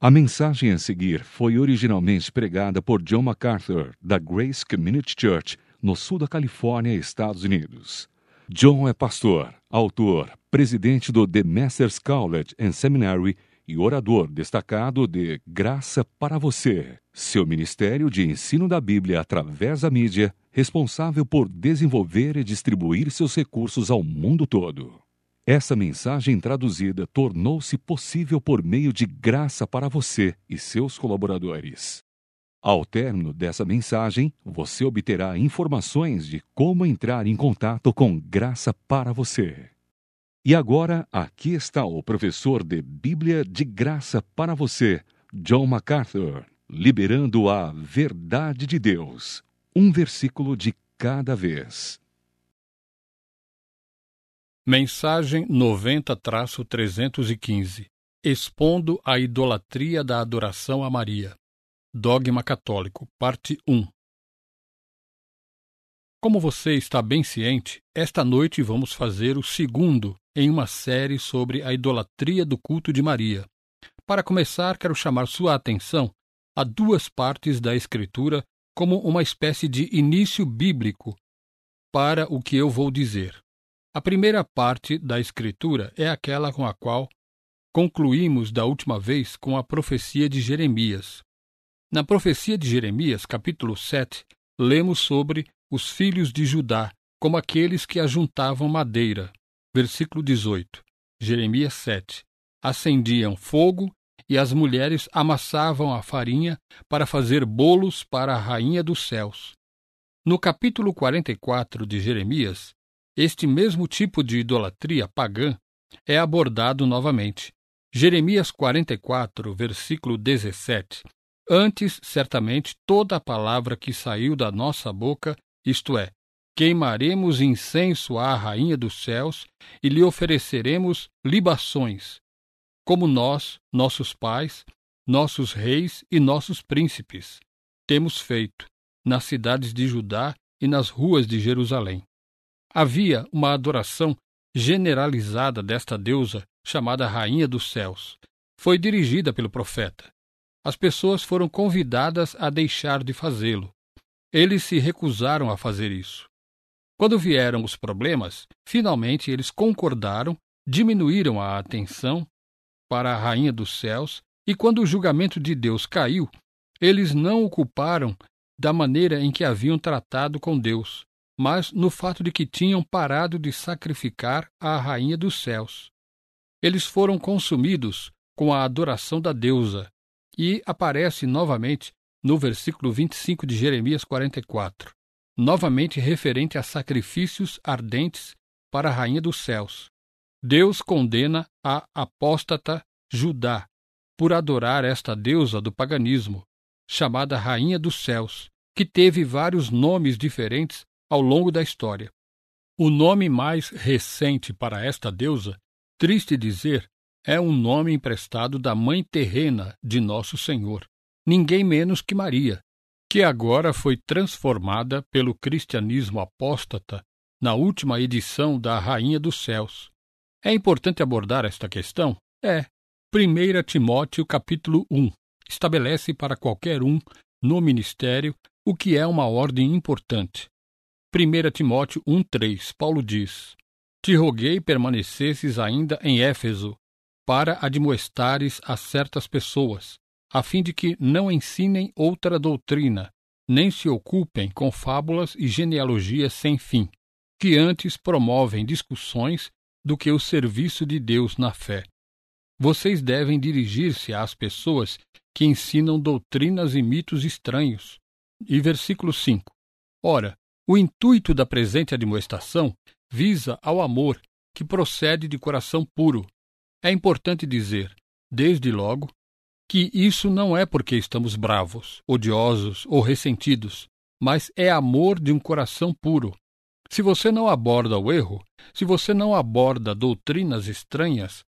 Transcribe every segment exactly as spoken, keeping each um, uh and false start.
A mensagem a seguir foi originalmente pregada por John MacArthur, da Grace Community Church, no sul da Califórnia, Estados Unidos. John é pastor, autor, presidente do The Masters College and Seminary e orador destacado de Graça para Você, seu ministério de ensino da Bíblia através da mídia, responsável por desenvolver e distribuir seus recursos ao mundo todo. Essa mensagem traduzida tornou-se possível por meio de Graça para Você e seus colaboradores. Ao término dessa mensagem, você obterá informações de como entrar em contato com Graça para Você. E agora, aqui está o professor de Bíblia de Graça para Você, John MacArthur, liberando a verdade de Deus, um versículo de cada vez. Mensagem noventa traço trezentos e quinze. Expondo a idolatria da adoração a Maria. Dogma católico, parte um. Como você está bem ciente, esta noite vamos fazer o segundo em uma série sobre a idolatria do culto de Maria. Para começar, quero chamar sua atenção a duas partes da Escritura como uma espécie de início bíblico para o que eu vou dizer. A primeira parte da Escritura é aquela com a qual concluímos da última vez com a profecia de Jeremias. Na profecia de Jeremias, capítulo sete, lemos sobre os filhos de Judá como aqueles que ajuntavam madeira. Versículo dezoito, Jeremias sete. Acendiam fogo e as mulheres amassavam a farinha para fazer bolos para a rainha dos céus. No capítulo quarenta e quatro de Jeremias, este mesmo tipo de idolatria pagã é abordado novamente. Jeremias quarenta e quatro, versículo dezessete. Antes, certamente, toda a palavra que saiu da nossa boca, isto é, queimaremos incenso à rainha dos céus e lhe ofereceremos libações, como nós, nossos pais, nossos reis e nossos príncipes, temos feito, nas cidades de Judá e nas ruas de Jerusalém. Havia uma adoração generalizada desta deusa, chamada Rainha dos Céus. Foi dirigida pelo profeta. As pessoas foram convidadas a deixar de fazê-lo. Eles se recusaram a fazer isso. Quando vieram os problemas, finalmente eles concordaram, diminuíram a atenção para a Rainha dos Céus, e quando o julgamento de Deus caiu, eles não o culparam da maneira em que haviam tratado com Deus, mas no fato de que tinham parado de sacrificar à Rainha dos Céus. Eles foram consumidos com a adoração da deusa, e aparece novamente no versículo vinte e cinco de Jeremias quarenta e quatro, novamente referente a sacrifícios ardentes para a Rainha dos Céus. Deus condena a apóstata Judá por adorar esta deusa do paganismo, chamada Rainha dos Céus, que teve vários nomes diferentes ao longo da história. O nome mais recente para esta deusa, triste dizer, é um nome emprestado da mãe terrena de Nosso Senhor, ninguém menos que Maria, que agora foi transformada pelo cristianismo apóstata na última edição da Rainha dos Céus. É importante abordar esta questão? É. primeiro Timóteo capítulo um estabelece para qualquer um no ministério o que é uma ordem importante. primeiro Timóteo um, três, Paulo diz: Te roguei permanecesses ainda em Éfeso, para admoestares a certas pessoas, a fim de que não ensinem outra doutrina, nem se ocupem com fábulas e genealogias sem fim, que antes promovem discussões do que o serviço de Deus na fé. Vocês devem dirigir-se às pessoas que ensinam doutrinas e mitos estranhos. E versículo cinco. Ora, o intuito da presente admoestação visa ao amor que procede de coração puro. É importante dizer, desde logo, que isso não é porque estamos bravos, odiosos ou ressentidos, mas é amor de um coração puro. Se você não aborda o erro, se você não aborda doutrinas estranhas,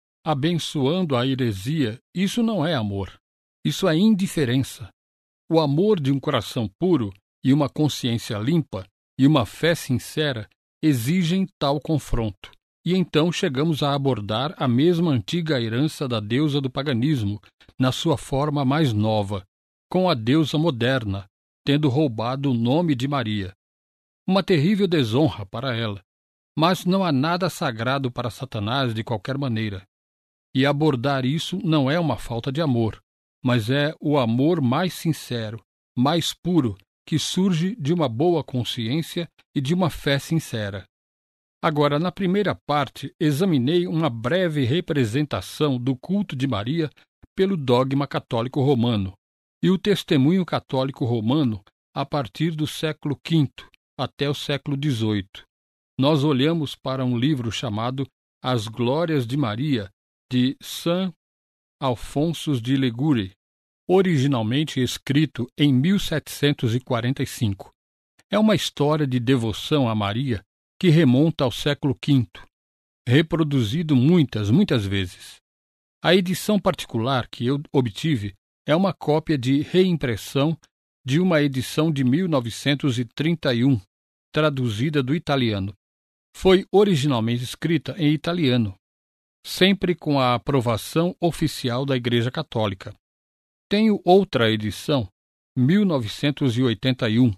abençoando a heresia, isso não é amor. Isso é indiferença. O amor de um coração puro e uma consciência limpa e uma fé sincera exigem tal confronto. e então chegamos a abordar a mesma antiga herança da deusa do paganismo, na sua forma mais nova, com a deusa moderna, tendo roubado o nome de Maria. Uma terrível desonra para ela, mas não há nada sagrado para Satanás de qualquer maneira. E abordar isso não é uma falta de amor, mas é o amor mais sincero, mais puro, que surge de uma boa consciência e de uma fé sincera. Agora, na primeira parte, examinei uma breve representação do culto de Maria pelo dogma católico romano e o testemunho católico romano a partir do século quinto até o século dezoito. Nós olhamos para um livro chamado As Glórias de Maria, de São Alfonso de Ligure, originalmente escrito em mil setecentos e quarenta e cinco. É uma história de devoção a Maria que remonta ao século quinto, reproduzido muitas, muitas vezes. A edição particular que eu obtive é uma cópia de reimpressão de uma edição de mil novecentos e trinta e um, traduzida do italiano. Foi originalmente escrita em italiano, sempre com a aprovação oficial da Igreja Católica. Tenho outra edição, mil novecentos e oitenta e um,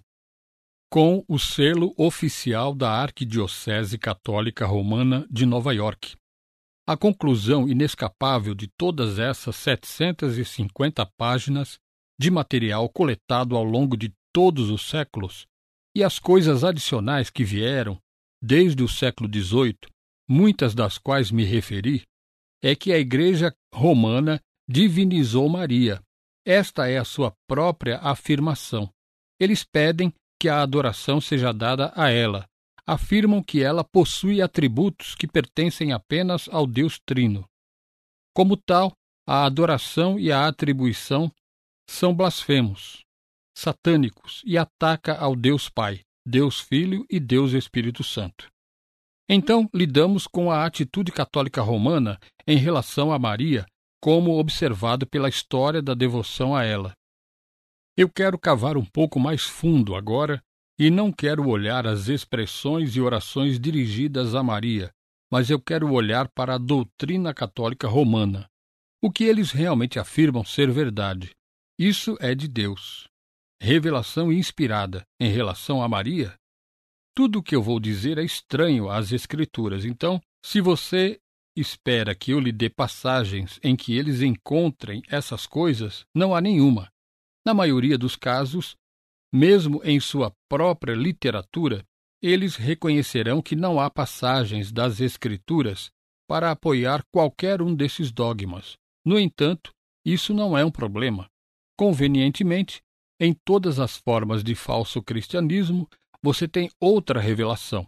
com o selo oficial da Arquidiocese Católica Romana de Nova York. A conclusão inescapável de todas essas setecentas e cinquenta páginas de material coletado ao longo de todos os séculos e as coisas adicionais que vieram desde o século dezoito, muitas das quais me referi, é que a Igreja Romana divinizou Maria. Esta é a sua própria afirmação. Eles pedem que a adoração seja dada a ela. Afirmam que ela possui atributos que pertencem apenas ao Deus Trino. Como tal, a adoração e a atribuição são blasfemos, satânicos e ataca ao Deus Pai, Deus Filho e Deus Espírito Santo. Então, lidamos com a atitude católica romana em relação a Maria, como observado pela história da devoção a ela. Eu quero cavar um pouco mais fundo agora e não quero olhar as expressões e orações dirigidas a Maria, mas eu quero olhar para a doutrina católica romana. O que eles realmente afirmam ser verdade. Isso é de Deus. Revelação inspirada em relação a Maria? Tudo o que eu vou dizer é estranho às Escrituras, então, se você espera que eu lhe dê passagens em que eles encontrem essas coisas, não há nenhuma. Na maioria dos casos, mesmo em sua própria literatura, eles reconhecerão que não há passagens das Escrituras para apoiar qualquer um desses dogmas. No entanto, isso não é um problema. Convenientemente, em todas as formas de falso cristianismo, você tem outra revelação.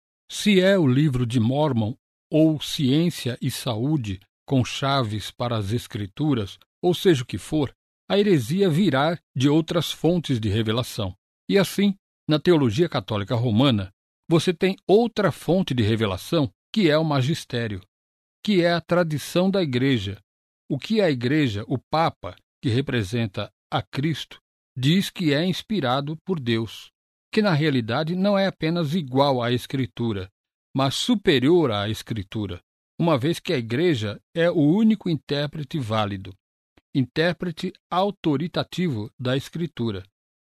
Se é o livro de Mórmon ou Ciência e Saúde com chaves para as Escrituras, ou seja o que for, a heresia virá de outras fontes de revelação. E assim, na teologia católica romana, você tem outra fonte de revelação, que é o magistério, que é a tradição da Igreja. O que a Igreja, o Papa, que representa a Cristo, diz que é inspirado por Deus, que na realidade não é apenas igual à Escritura, mas superior à Escritura, uma vez que a Igreja é o único intérprete válido. Intérprete autoritativo da Escritura.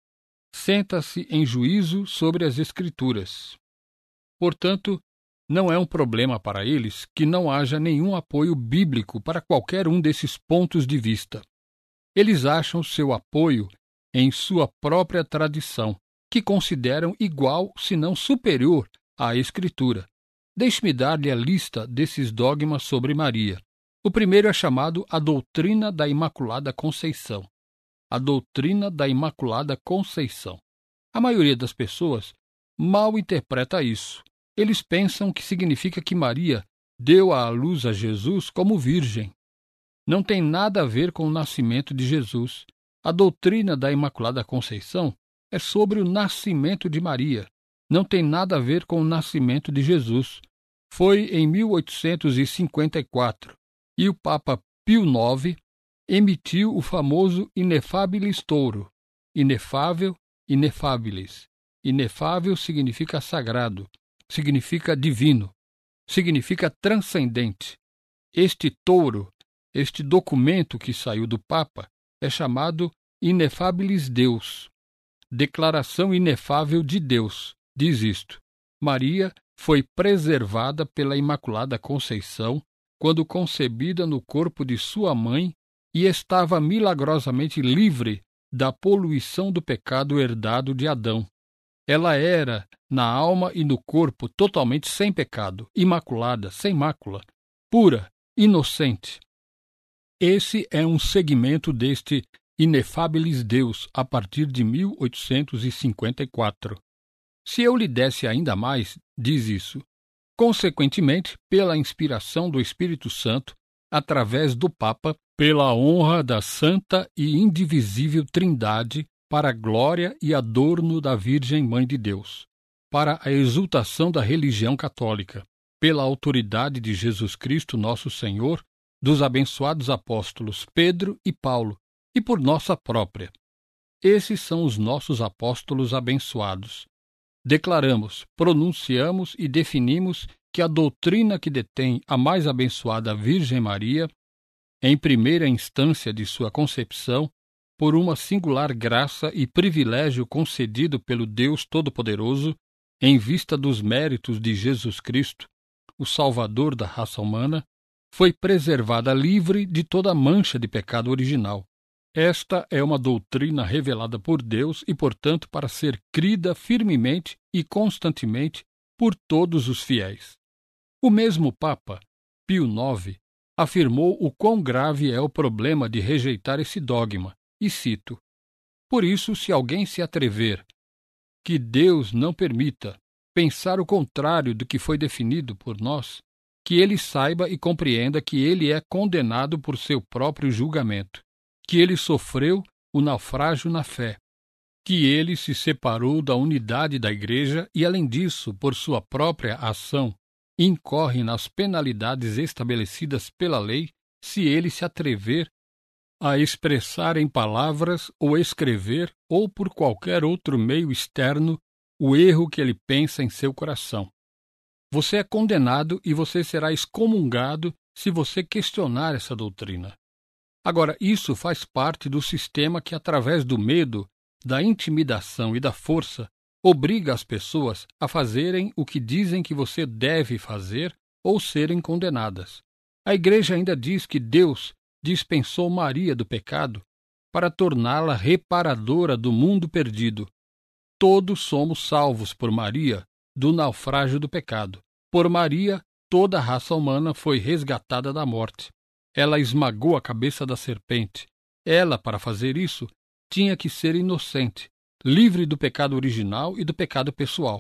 Senta-se em juízo sobre as Escrituras. Portanto, não é um problema para eles que não haja nenhum apoio bíblico para qualquer um desses pontos de vista. Eles acham seu apoio em sua própria tradição, que consideram igual, se não superior, à Escritura. Deixe-me dar-lhe a lista desses dogmas sobre Maria. O primeiro é chamado a doutrina da Imaculada Conceição. A doutrina da Imaculada Conceição. A maioria das pessoas mal interpreta isso. Eles pensam que significa que Maria deu à luz a Jesus como virgem. Não tem nada a ver com o nascimento de Jesus. A doutrina da Imaculada Conceição é sobre o nascimento de Maria. Não tem nada a ver com o nascimento de Jesus. Foi em mil oitocentos e cinquenta e quatro. E o Papa Pio nove emitiu o famoso Inefabilis Touro. Inefável, inefabilis. Inefável significa sagrado, significa divino. significa transcendente. Este touro, este documento que saiu do Papa, é chamado Inefabilis Deus, declaração inefável de Deus. Diz isto: Maria foi preservada pela Imaculada Conceição quando concebida no corpo de sua mãe e estava milagrosamente livre da poluição do pecado herdado de Adão. Ela era, na alma e no corpo, totalmente sem pecado, imaculada, sem mácula, pura, inocente. Esse é um segmento deste Inefabilis Deus a partir de mil oitocentos e cinquenta e quatro. Se eu lhe desse ainda mais, diz isso. Consequentemente, pela inspiração do Espírito Santo, através do Papa, pela honra da Santa e Indivisível Trindade, para a glória e adorno da Virgem Mãe de Deus, para a exultação da religião católica, pela autoridade de Jesus Cristo nosso Senhor, dos abençoados apóstolos Pedro e Paulo, e por nossa própria. Esses são os nossos apóstolos abençoados. Declaramos, pronunciamos e definimos que a doutrina que detém a mais abençoada Virgem Maria, em primeira instância de sua concepção, por uma singular graça e privilégio concedido pelo Deus Todo-Poderoso, em vista dos méritos de Jesus Cristo, o Salvador da raça humana, foi preservada livre de toda mancha de pecado original. Esta é uma doutrina revelada por Deus e, portanto, para ser crida firmemente e constantemente por todos os fiéis. O mesmo Papa, Pio nove, afirmou o quão grave é o problema de rejeitar esse dogma, e cito: Por isso, se alguém se atrever, que Deus não permita, pensar o contrário do que foi definido por nós, que ele saiba e compreenda que ele é condenado por seu próprio julgamento, que ele sofreu o naufrágio na fé, que ele se separou da unidade da Igreja e, além disso, por sua própria ação, incorre nas penalidades estabelecidas pela lei se ele se atrever a expressar em palavras ou escrever ou por qualquer outro meio externo o erro que ele pensa em seu coração. Você é condenado e você será excomungado se você questionar essa doutrina. Agora, isso faz parte do sistema que, através do medo, da intimidação e da força, obriga as pessoas a fazerem o que dizem que você deve fazer ou serem condenadas. A Igreja ainda diz que Deus dispensou Maria do pecado para torná-la reparadora do mundo perdido. Todos somos salvos por Maria do naufrágio do pecado. Por Maria, toda a raça humana foi resgatada da morte. Ela esmagou a cabeça da serpente. Ela, para fazer isso, tinha que ser inocente, livre do pecado original e do pecado pessoal.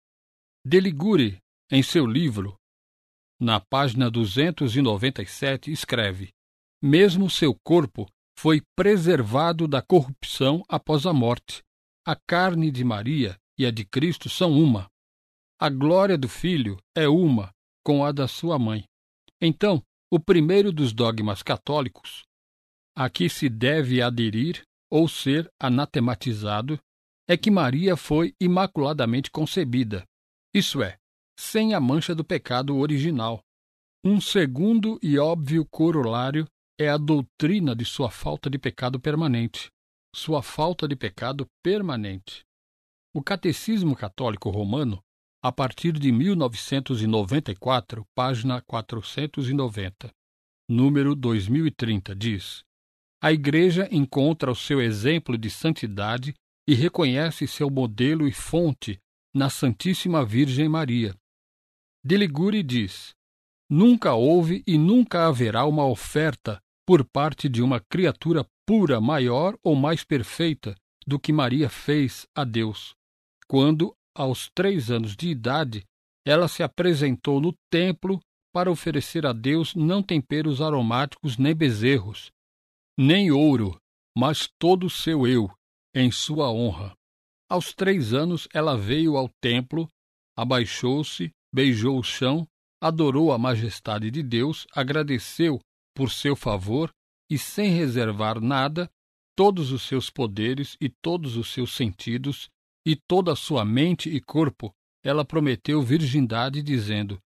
De Ligure, em seu livro, na página duzentos e noventa e sete, escreve: Mesmo seu corpo foi preservado da corrupção após a morte. A carne de Maria e a de Cristo são uma. A glória do Filho é uma com a da sua mãe. Então, o primeiro dos dogmas católicos, a que se deve aderir ou ser anatematizado, é que Maria foi imaculadamente concebida, isso é, sem a mancha do pecado original. Um segundo e óbvio corolário é a doutrina de sua falta de pecado permanente. Sua falta de pecado permanente. O Catecismo Católico Romano, a partir de mil novecentos e noventa e quatro, página quatrocentos e noventa, número dois mil e trinta, diz: A Igreja encontra o seu exemplo de santidade e reconhece seu modelo e fonte na Santíssima Virgem Maria. De Ligure diz: Nunca houve e nunca haverá uma oferta por parte de uma criatura pura maior ou mais perfeita do que Maria fez a Deus, quando, aos três anos de idade, ela se apresentou no templo para oferecer a Deus não temperos aromáticos nem bezerros, nem ouro, mas todo o seu eu, em sua honra. Aos três anos ela veio ao templo, abaixou-se, beijou o chão, adorou a majestade de Deus, agradeceu por seu favor e, sem reservar nada, todos os seus poderes e todos os seus sentidos e toda a sua mente e corpo, ela prometeu virgindade, dizendo: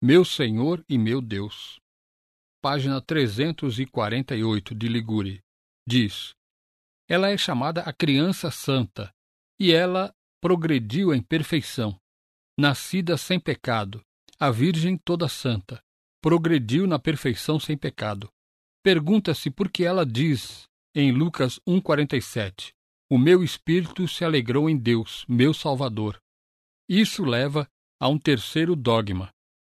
meu Senhor e meu Deus. Página trezentos e quarenta e oito de Ligure diz: ela é chamada a criança santa, e ela progrediu em perfeição. Nascida sem pecado, a Virgem toda santa, progrediu na perfeição sem pecado. Pergunta-se por que ela diz, em Lucas um, quarenta e sete, o meu espírito se alegrou em Deus, meu Salvador. Isso leva a um terceiro dogma.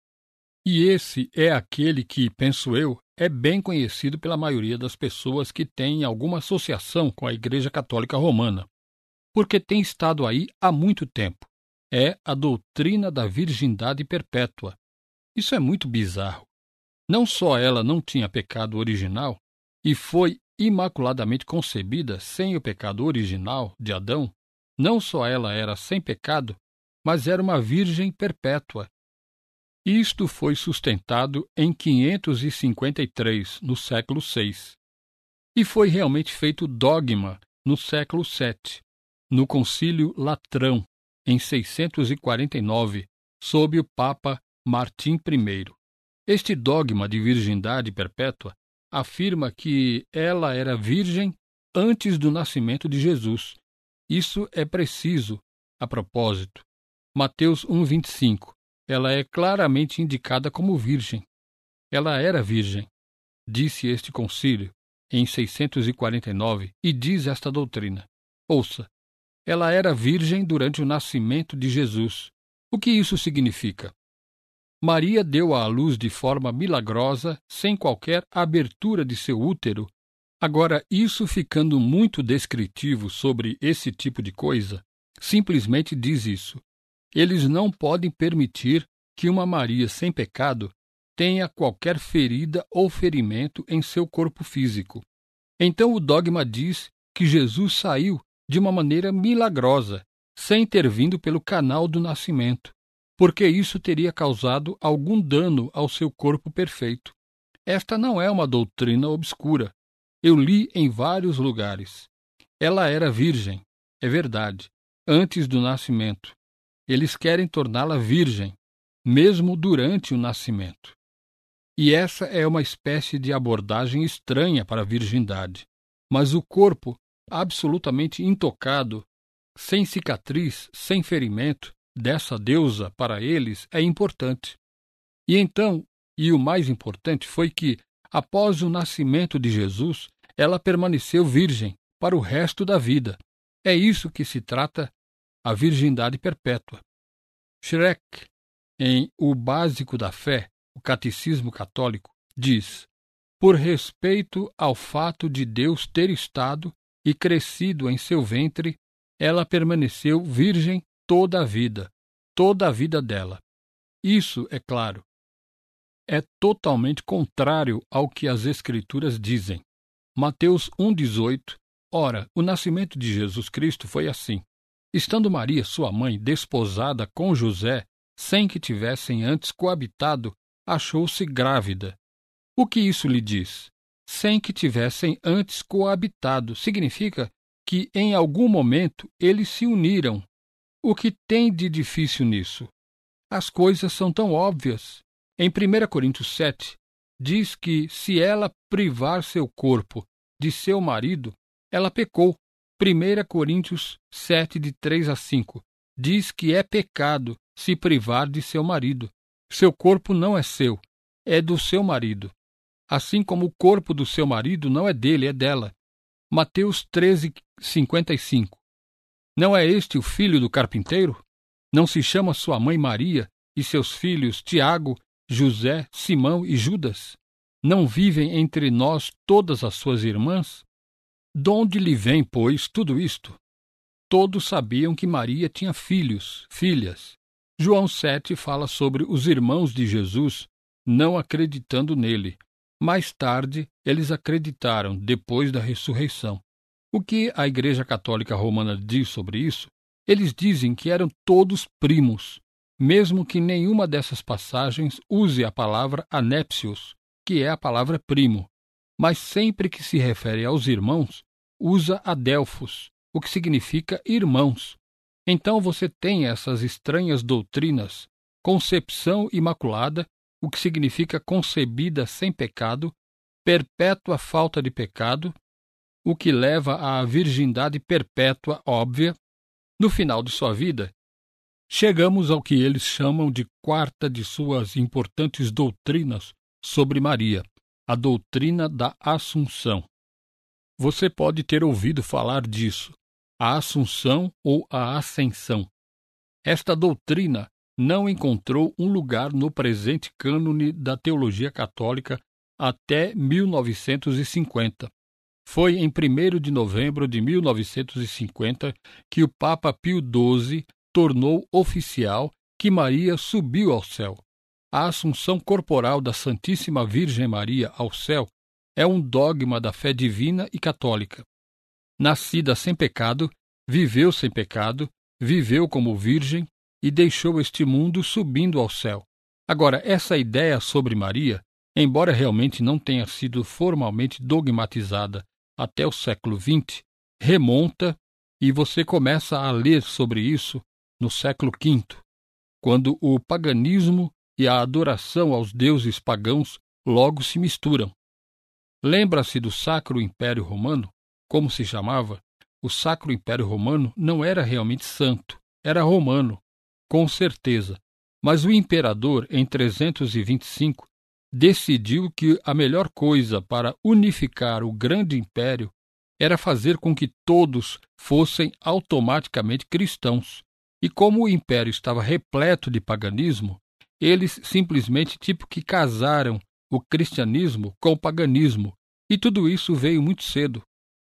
E esse é aquele que, penso eu, é bem conhecido pela maioria das pessoas que têm alguma associação com a Igreja Católica Romana, porque tem estado aí há muito tempo. É a doutrina da virgindade perpétua. Isso é muito bizarro. Não só ela não tinha pecado original e foi imaculadamente concebida sem o pecado original de Adão, não só ela era sem pecado, mas era uma virgem perpétua. Isto foi sustentado em quinhentos e cinquenta e três, no século seis, e foi realmente feito dogma no século sete, no Concílio Latrão, em seiscentos e quarenta e nove, sob o Papa Martim I. Este dogma de virgindade perpétua afirma que ela era virgem antes do nascimento de Jesus. Isso é preciso, a propósito. Mateus um, vinte e cinco. Ela é claramente indicada como virgem. Ela era virgem, disse este concílio, em seiscentos e quarenta e nove, e diz esta doutrina. Ouça, ela era virgem durante o nascimento de Jesus. O que isso significa? Maria deu à luz de forma milagrosa, sem qualquer abertura de seu útero. Agora, isso ficando muito descritivo sobre esse tipo de coisa, simplesmente diz isso. Eles não podem permitir que uma Maria sem pecado tenha qualquer ferida ou ferimento em seu corpo físico. Então o dogma diz que Jesus saiu de uma maneira milagrosa, sem ter vindo pelo canal do nascimento, porque isso teria causado algum dano ao seu corpo perfeito. Esta não é uma doutrina obscura. Eu li em vários lugares. Ela era virgem, é verdade, antes do nascimento. Eles querem torná-la virgem, mesmo durante o nascimento. E essa é uma espécie de abordagem estranha para a virgindade. Mas o corpo, absolutamente intocado, sem cicatriz, sem ferimento, dessa deusa para eles é importante. E então, e o mais importante foi que, após o nascimento de Jesus, ela permaneceu virgem para o resto da vida. É isso que se trata a virgindade perpétua. Schreck, em O Básico da Fé, o Catecismo Católico, diz: por respeito ao fato de Deus ter estado e crescido em seu ventre, ela permaneceu virgem toda a vida, toda a vida dela. Isso, é claro, é totalmente contrário ao que as Escrituras dizem. Mateus um, dezoito. Ora, o nascimento de Jesus Cristo foi assim. Estando Maria, sua mãe, desposada com José, sem que tivessem antes coabitado, achou-se grávida. O que isso lhe diz? Sem que tivessem antes coabitado, significa que em algum momento eles se uniram. O que tem de difícil nisso? As coisas são tão óbvias. Em primeira Coríntios sete, diz que se ela privar seu corpo de seu marido, ela pecou. primeira Coríntios sete, de três a cinco, diz que é pecado se privar de seu marido. Seu corpo não é seu, é do seu marido. Assim como o corpo do seu marido não é dele, é dela. Mateus treze, cinquenta e cinco. Não é este o filho do carpinteiro? Não se chama sua mãe Maria e seus filhos Tiago, José, Simão e Judas? Não vivem entre nós todas as suas irmãs? Donde lhe vem, pois, tudo isto? Todos sabiam que Maria tinha filhos, filhas. João sete fala sobre os irmãos de Jesus não acreditando nele. Mais tarde, eles acreditaram, depois da ressurreição. O que a Igreja Católica Romana diz sobre isso? Eles dizem que eram todos primos, mesmo que nenhuma dessas passagens use a palavra anépsios, que é a palavra primo. Mas sempre que se refere aos irmãos, usa adelfos, o que significa irmãos. Então você tem essas estranhas doutrinas, concepção imaculada o que significa concebida sem pecado, perpétua falta de pecado, o que leva à virgindade perpétua óbvia. No final de sua vida, chegamos ao que eles chamam de quarta de suas importantes doutrinas sobre Maria, a doutrina da Assunção. Você pode ter ouvido falar disso, a Assunção ou a Ascensão. Esta doutrina não encontrou um lugar no presente cânone da teologia católica até mil novecentos e cinquenta. Foi em primeiro de novembro de mil novecentos e cinquenta que o Papa Pio doze tornou oficial que Maria subiu ao céu. A assunção corporal da Santíssima Virgem Maria ao céu é um dogma da fé divina e católica. Nascida sem pecado, viveu sem pecado, viveu como virgem e deixou este mundo subindo ao céu. Agora, essa ideia sobre Maria, embora realmente não tenha sido formalmente dogmatizada até o século vinte, remonta, e você começa a ler sobre isso no século quinto, quando o paganismo e a adoração aos deuses pagãos logo se misturam. Lembra-se do Sacro Império Romano? Como se chamava? O Sacro Império Romano não era realmente santo, era romano, com certeza. Mas o imperador, em trezentos e vinte e cinco, decidiu que a melhor coisa para unificar o grande império era fazer com que todos fossem automaticamente cristãos. E como o império estava repleto de paganismo, eles simplesmente tipo que casaram o cristianismo com o paganismo, e tudo isso veio muito cedo.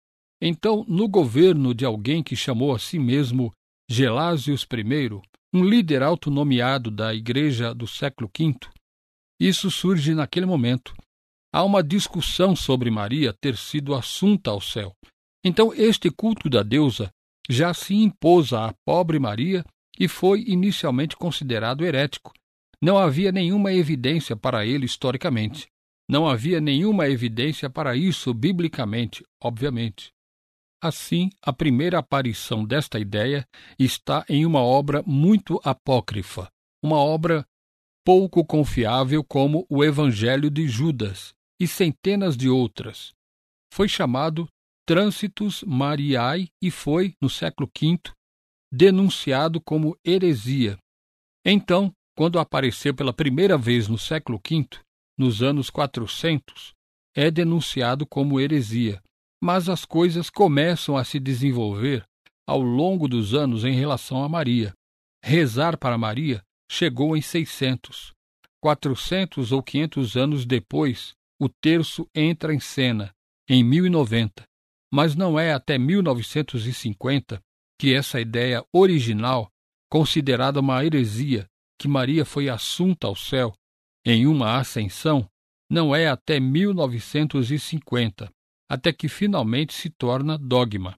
Então, no governo de alguém que chamou a si mesmo Gelásios I, um líder autonomeado da Igreja do século quinto, isso surge naquele momento. Há uma discussão sobre Maria ter sido assunta ao céu. Então, este culto da deusa já se impôs à pobre Maria e foi inicialmente considerado herético. Não havia nenhuma evidência para ele historicamente. Não havia nenhuma evidência para isso biblicamente, obviamente. Assim, a primeira aparição desta ideia está em uma obra muito apócrifa, uma obra pouco confiável como o Evangelho de Judas e centenas de outras. Foi chamado Trânsitus Mariae e foi, no século quinto, denunciado como heresia. Então, quando apareceu pela primeira vez no século quinto, nos anos quatrocentos, é denunciado como heresia. Mas as coisas começam a se desenvolver ao longo dos anos em relação a Maria. Rezar para Maria chegou em seiscentos. quatrocentos ou quinhentos anos depois, o terço entra em cena, em mil e noventa. Mas não é até mil novecentos e cinquenta que essa ideia original, considerada uma heresia, que Maria foi assunta ao céu em uma ascensão, não é até mil novecentos e cinquenta, até que finalmente se torna dogma.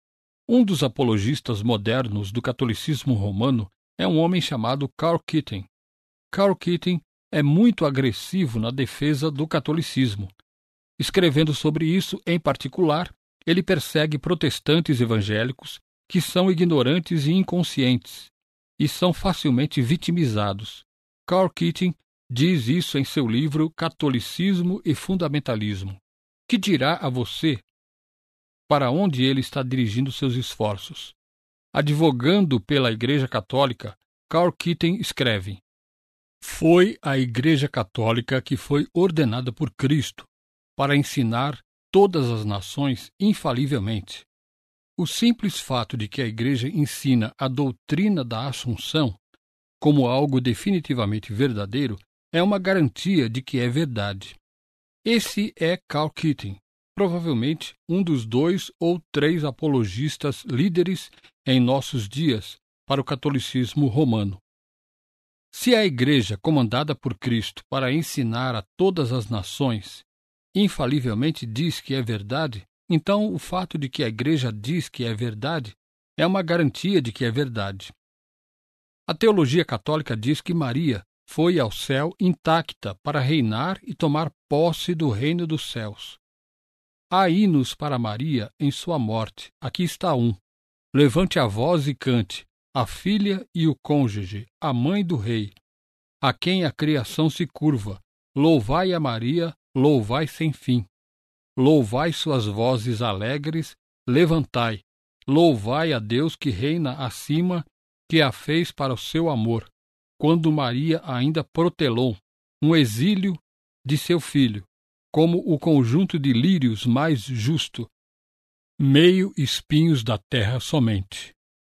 Um dos apologistas modernos do catolicismo romano é um homem chamado Karl Keating. Karl Keating é muito agressivo na defesa do catolicismo. Escrevendo sobre isso, em particular, ele persegue protestantes evangélicos que são ignorantes e inconscientes, e são facilmente vitimizados. Karl Keating diz isso em seu livro Catolicismo e Fundamentalismo. Que dirá a você para onde ele está dirigindo seus esforços? Advogando pela Igreja Católica, Karl Keating escreve: foi a Igreja Católica que foi ordenada por Cristo para ensinar todas as nações infalivelmente. O simples fato de que a Igreja ensina a doutrina da Assunção como algo definitivamente verdadeiro é uma garantia de que é verdade. Esse é Karl Keating, provavelmente um dos dois ou três apologistas líderes em nossos dias para o catolicismo romano. Se a Igreja, comandada por Cristo para ensinar a todas as nações, infalivelmente diz que é verdade, então o fato de que a Igreja diz que é verdade é uma garantia de que é verdade. A teologia católica diz que Maria foi ao céu intacta para reinar e tomar posse do reino dos céus. Há hinos para Maria em sua morte. Aqui está um. Levante a voz e cante, a filha e o cônjuge, a mãe do rei. a quem a criação se curva. Louvai a Maria, louvai sem fim. Louvai suas vozes alegres, levantai. Louvai a Deus que reina acima, que a fez para o seu amor, quando Maria ainda protelou um exílio de seu filho, como o conjunto de lírios mais justo, meio espinhos da terra somente.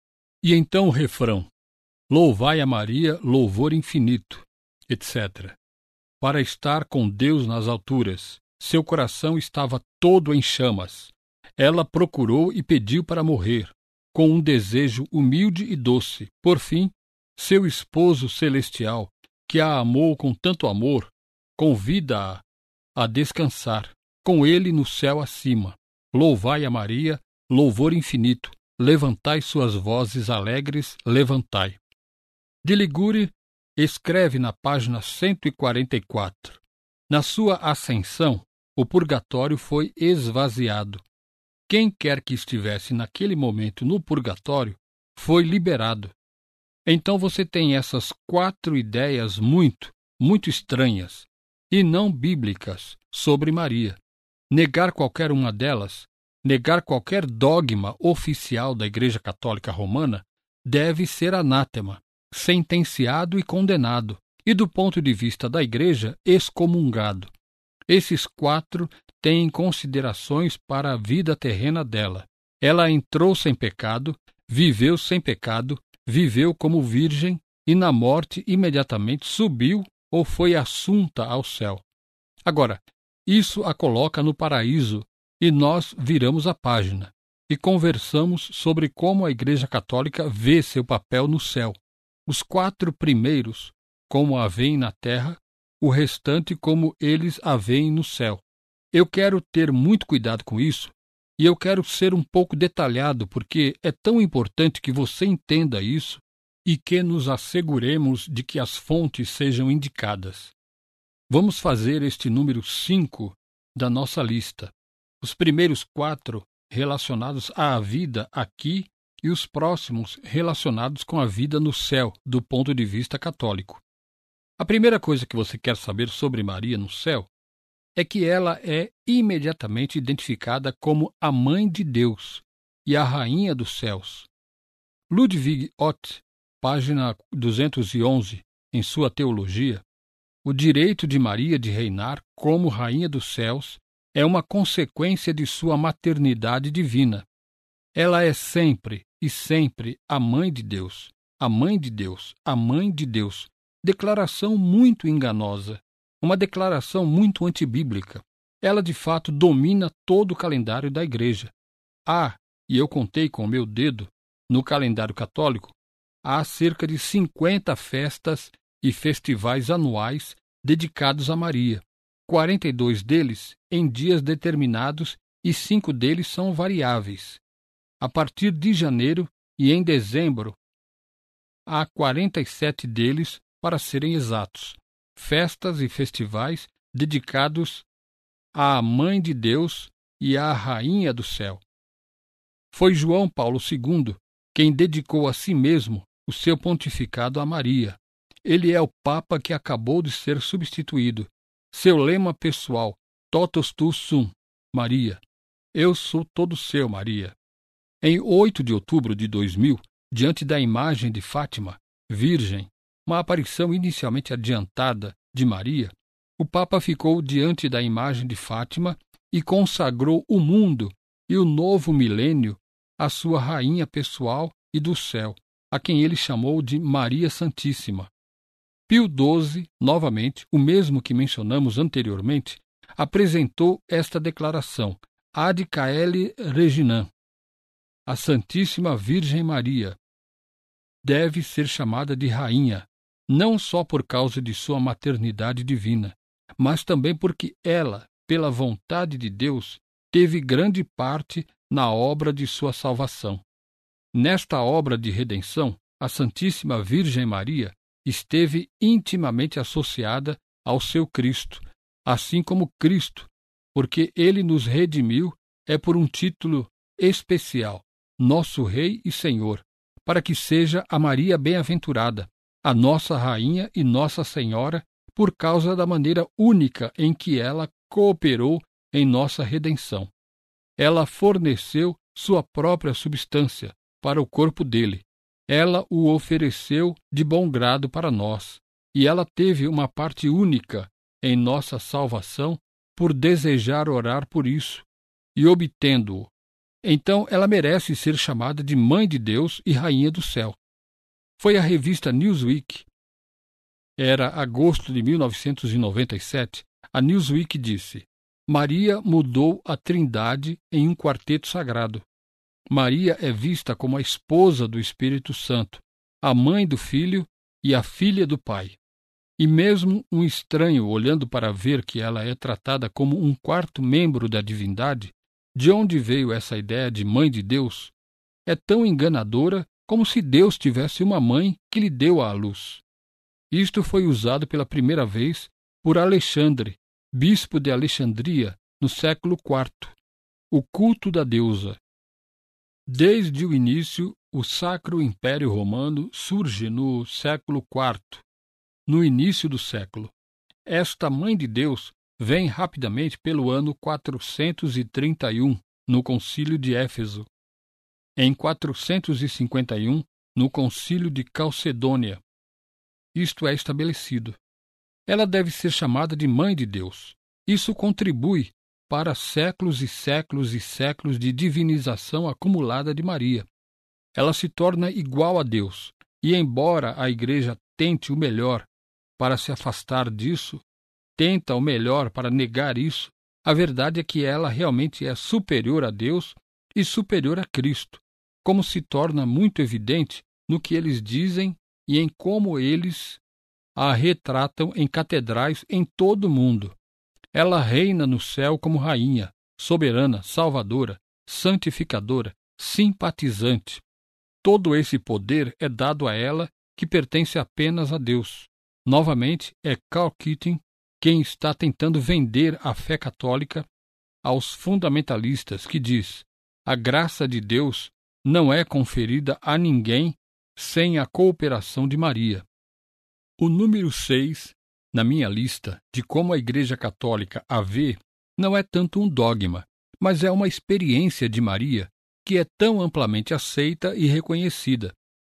E então o refrão: louvai a Maria, louvor infinito, etcétera. Para estar com Deus nas alturas, seu coração estava todo em chamas. Ela procurou e pediu para morrer, com um desejo humilde e doce. Por fim, seu esposo celestial, que a amou com tanto amor, convida-a a descansar, com ele no céu acima. Louvai a Maria, louvor infinito, levantai suas vozes alegres, levantai. De Ligure escreve na página cento e quarenta e quatro: na sua ascensão, o purgatório foi esvaziado. Quem quer que estivesse naquele momento no purgatório foi liberado. Então você tem essas quatro ideias muito, muito estranhas e não bíblicas sobre Maria. Negar qualquer uma delas, negar qualquer dogma oficial da Igreja Católica Romana, deve ser anátema, sentenciado e condenado, e do ponto de vista da Igreja, excomungado. Esses quatro têm considerações para a vida terrena dela. Ela entrou sem pecado, viveu sem pecado, viveu como virgem e na morte imediatamente subiu ou foi assunta ao céu. Agora, isso a coloca no paraíso e nós viramos a página e conversamos sobre como a Igreja Católica vê seu papel no céu. Os quatro primeiros, como a veem na terra, o restante como eles a veem no céu. Eu quero ter muito cuidado com isso e eu quero ser um pouco detalhado porque é tão importante que você entenda isso e que nos asseguremos de que as fontes sejam indicadas. Vamos fazer este número cinco da nossa lista. Os primeiros quatro relacionados à vida aqui e os próximos relacionados com a vida no céu, do ponto de vista católico. A primeira coisa que você quer saber sobre Maria no céu é que ela é imediatamente identificada como a Mãe de Deus e a Rainha dos Céus. Ludwig Ott, página duzentos e onze, em sua Teologia, o direito de Maria de reinar como Rainha dos Céus é uma consequência de sua maternidade divina. Ela é sempre e sempre a Mãe de Deus, a Mãe de Deus, a Mãe de Deus. Declaração muito enganosa, uma declaração muito antibíblica. Ela, de fato, domina todo o calendário da Igreja. Há, e eu contei com o meu dedo, no calendário católico, há cerca de cinquenta festas e festivais anuais dedicados a Maria. quarenta e dois deles em dias determinados e cinco deles são variáveis. A partir de janeiro e em dezembro, há quarenta e sete deles, para serem exatos, festas e festivais dedicados à Mãe de Deus e à Rainha do Céu. Foi João Paulo segundo quem dedicou a si mesmo o seu pontificado a Maria. Ele é o Papa que acabou de ser substituído. Seu lema pessoal, Totus tu sum, Maria. Eu sou todo seu, Maria. Em oito de outubro de dois mil, diante da imagem de Fátima, virgem, uma aparição inicialmente adiantada de Maria, o Papa ficou diante da imagem de Fátima e consagrou o mundo e o novo milênio à sua rainha pessoal e do céu, a quem ele chamou de Maria Santíssima. Pio doze, novamente, o mesmo que mencionamos anteriormente, apresentou esta declaração, Ad Caeli Reginam. A Santíssima Virgem Maria deve ser chamada de rainha, não só por causa de sua maternidade divina, mas também porque ela, pela vontade de Deus, teve grande parte na obra de sua salvação. Nesta obra de redenção, a Santíssima Virgem Maria esteve intimamente associada ao seu Cristo, assim como Cristo, porque ele nos redimiu é por um título especial, nosso Rei e Senhor, para que seja a Maria bem-aventurada, a nossa Rainha e Nossa Senhora, por causa da maneira única em que ela cooperou em nossa redenção. Ela forneceu sua própria substância para o corpo dele. Ela o ofereceu de bom grado para nós, e ela teve uma parte única em nossa salvação por desejar orar por isso, e obtendo-o. Então ela merece ser chamada de Mãe de Deus e Rainha do Céu. Foi a revista Newsweek. Era agosto de mil novecentos e noventa e sete. A Newsweek disse: Maria mudou a Trindade em um quarteto sagrado. Maria é vista como a esposa do Espírito Santo, a mãe do Filho e a filha do Pai. E mesmo um estranho, olhando para ver que ela é tratada como um quarto membro da divindade, de onde veio essa ideia de Mãe de Deus, é tão enganadora como se Deus tivesse uma mãe que lhe deu à luz. Isto foi usado pela primeira vez por Alexandre, bispo de Alexandria, no século quarto, o culto da deusa. Desde o início, o Sacro Império Romano surge no século quarto, no início do século. Esta Mãe de Deus vem rapidamente pelo ano quatrocentos e trinta e um, no Concílio de Éfeso. Em quatrocentos e cinquenta e um, no Concílio de Calcedônia. Isto é estabelecido. Ela deve ser chamada de Mãe de Deus. Isso contribui para séculos e séculos e séculos de divinização acumulada de Maria. Ela se torna igual a Deus, e embora a Igreja tente o melhor para se afastar disso, tenta o melhor para negar isso, a verdade é que ela realmente é superior a Deus e superior a Cristo, como se torna muito evidente no que eles dizem e em como eles a retratam em catedrais em todo o mundo. Ela reina no céu como rainha, soberana, salvadora, santificadora, simpatizante. Todo esse poder é dado a ela, que pertence apenas a Deus. Novamente, é Karl Keating quem está tentando vender a fé católica aos fundamentalistas, que diz: a graça de Deus não é conferida a ninguém sem a cooperação de Maria. O número seis, na minha lista de como a Igreja Católica a vê, não é tanto um dogma, mas é uma experiência de Maria que é tão amplamente aceita e reconhecida.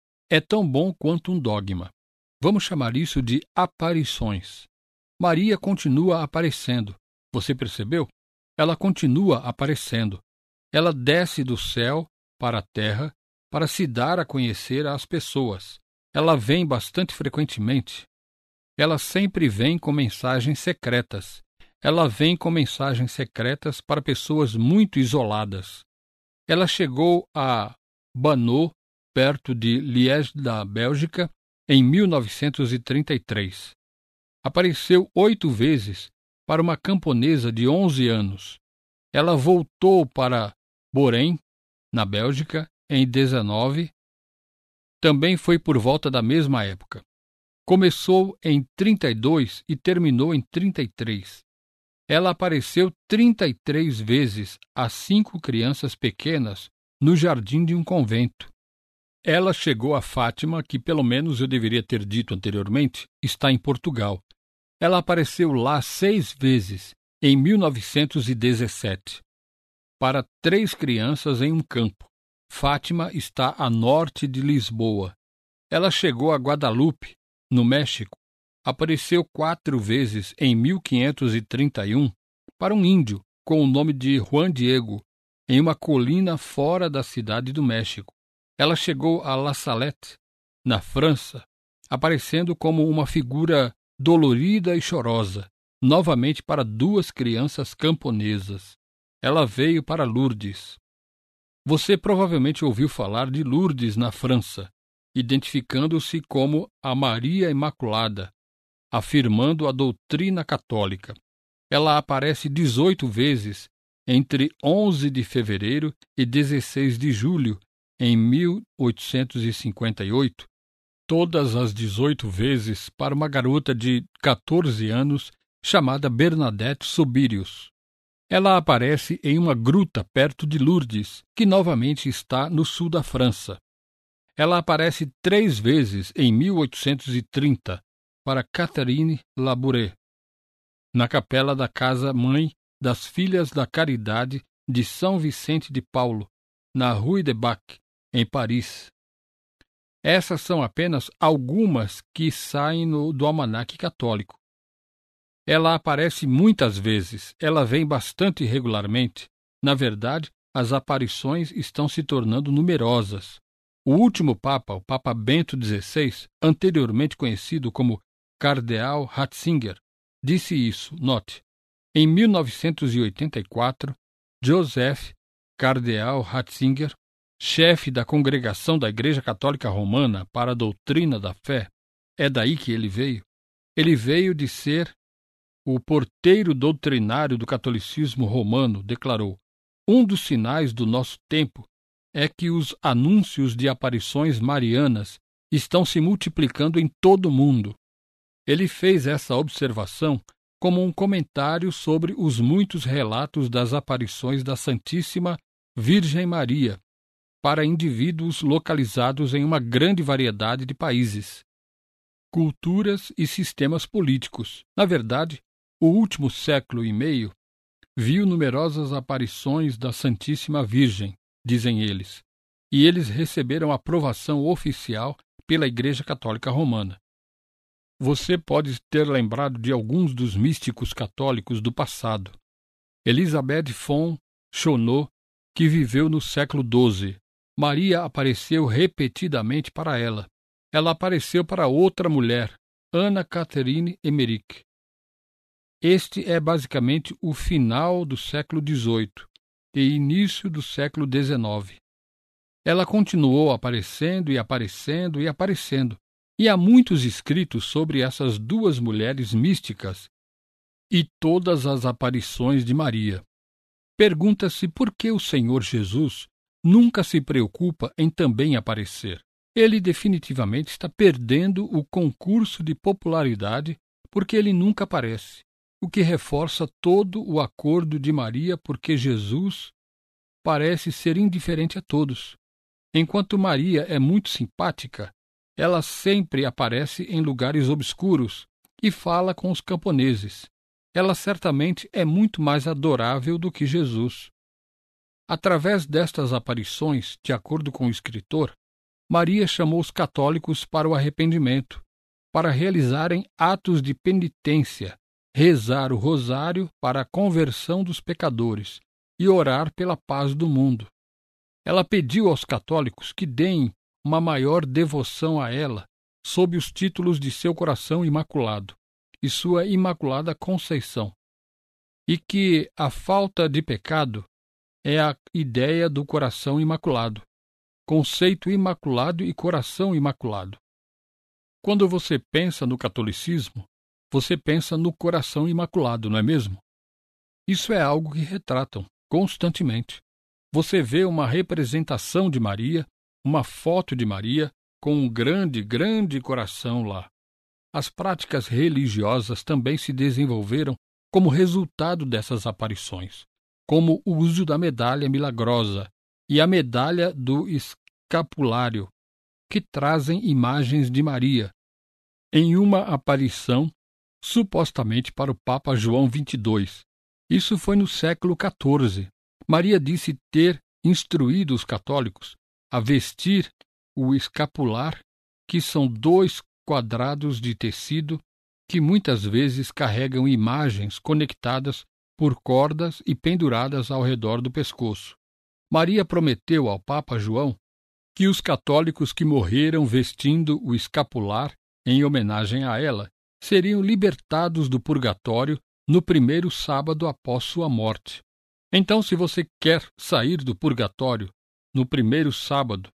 É tão bom quanto um dogma. Vamos chamar isso de aparições. Maria continua aparecendo. Você percebeu? Ela continua aparecendo. Ela desce do céu para a terra para se dar a conhecer às pessoas. Ela vem bastante frequentemente. Ela sempre vem com mensagens secretas. Ela vem com mensagens secretas para pessoas muito isoladas. Ela chegou a Banô, perto de Liège, da Bélgica, em mil novecentos e trinta e três. Apareceu oito vezes para uma camponesa de onze anos. Ela voltou para Borém, na Bélgica, em dezenove. Também foi por volta da mesma época. Começou em trinta e dois e terminou em trinta e três. Ela apareceu trinta e três vezes a cinco crianças pequenas no jardim de um convento. Ela chegou a Fátima, que pelo menos eu deveria ter dito anteriormente, está em Portugal. Ela apareceu lá seis vezes, em mil novecentos e dezessete, para três crianças em um campo. Fátima está a norte de Lisboa. Ela chegou a Guadalupe, no México. Apareceu quatro vezes em mil quinhentos e trinta e um para um índio com o nome de Juan Diego, em uma colina fora da cidade do México. Ela chegou a La Salette, na França, aparecendo como uma figura dolorida e chorosa, novamente para duas crianças camponesas. Ela veio para Lourdes. Você provavelmente ouviu falar de Lourdes na França, identificando-se como a Maria Imaculada, afirmando a doutrina católica. Ela aparece dezoito vezes entre onze de fevereiro e dezesseis de julho, em mil oitocentos e cinquenta e oito, todas as dezoito vezes para uma garota de catorze anos chamada Bernadette Soubirius. Ela aparece em uma gruta perto de Lourdes, que novamente está no sul da França. Ela aparece três vezes em mil oitocentos e trinta para Catherine Labouré, na capela da Casa-Mãe das Filhas da Caridade de São Vicente de Paulo, na Rue de Bac, em Paris. Essas são apenas algumas que saem no, do almanaque católico. Ela aparece muitas vezes, ela vem bastante regularmente. Na verdade, as aparições estão se tornando numerosas. O último Papa, o Papa Bento dezesseis, anteriormente conhecido como Cardeal Ratzinger, disse isso, note. Em mil novecentos e oitenta e quatro, Joseph Cardeal Ratzinger, chefe da Congregação da Igreja Católica Romana para a Doutrina da Fé, é daí que ele veio. Ele veio de ser o porteiro doutrinário do catolicismo romano, declarou: um dos sinais do nosso tempo é que os anúncios de aparições marianas estão se multiplicando em todo o mundo. Ele fez essa observação como um comentário sobre os muitos relatos das aparições da Santíssima Virgem Maria para indivíduos localizados em uma grande variedade de países, culturas e sistemas políticos. Na verdade, o último século e meio viu numerosas aparições da Santíssima Virgem, dizem eles, e eles receberam aprovação oficial pela Igreja Católica Romana. Você pode ter lembrado de alguns dos místicos católicos do passado. Elisabeth von Schoneau, que viveu no século doze. Maria apareceu repetidamente para ela. Ela apareceu para outra mulher, Ana Catherine Emmerich. Este é basicamente o final do século dezoito e início do século dezenove. Ela continuou aparecendo e aparecendo e aparecendo, e há muitos escritos sobre essas duas mulheres místicas e todas as aparições de Maria. Pergunta-se por que o Senhor Jesus nunca se preocupa em também aparecer. Ele definitivamente está perdendo o concurso de popularidade porque ele nunca aparece, o que reforça todo o acordo de Maria porque Jesus parece ser indiferente a todos. Enquanto Maria é muito simpática, ela sempre aparece em lugares obscuros e fala com os camponeses. Ela certamente é muito mais adorável do que Jesus. Através destas aparições, de acordo com o escritor, Maria chamou os católicos para o arrependimento, para realizarem atos de penitência, rezar o rosário para a conversão dos pecadores e orar pela paz do mundo. Ela pediu aos católicos que deem uma maior devoção a ela sob os títulos de seu coração imaculado e sua imaculada conceição, e que a falta de pecado é a ideia do coração imaculado, conceito imaculado e coração imaculado. Quando você pensa no catolicismo, você pensa no coração imaculado, não é mesmo? Isso é algo que retratam constantemente. Você vê uma representação de Maria, uma foto de Maria com um grande, grande coração lá. As práticas religiosas também se desenvolveram como resultado dessas aparições, como o uso da medalha milagrosa e a medalha do escapulário, que trazem imagens de Maria, em uma aparição supostamente para o Papa João vinte e dois. Isso foi no século quatorze. Maria disse ter instruído os católicos a vestir o escapular, que são dois quadrados de tecido que muitas vezes carregam imagens conectadas por cordas e penduradas ao redor do pescoço. Maria prometeu ao Papa João que os católicos que morreram vestindo o escapular em homenagem a ela seriam libertados do purgatório no primeiro sábado após sua morte. Então, se você quer sair do purgatório no primeiro sábado,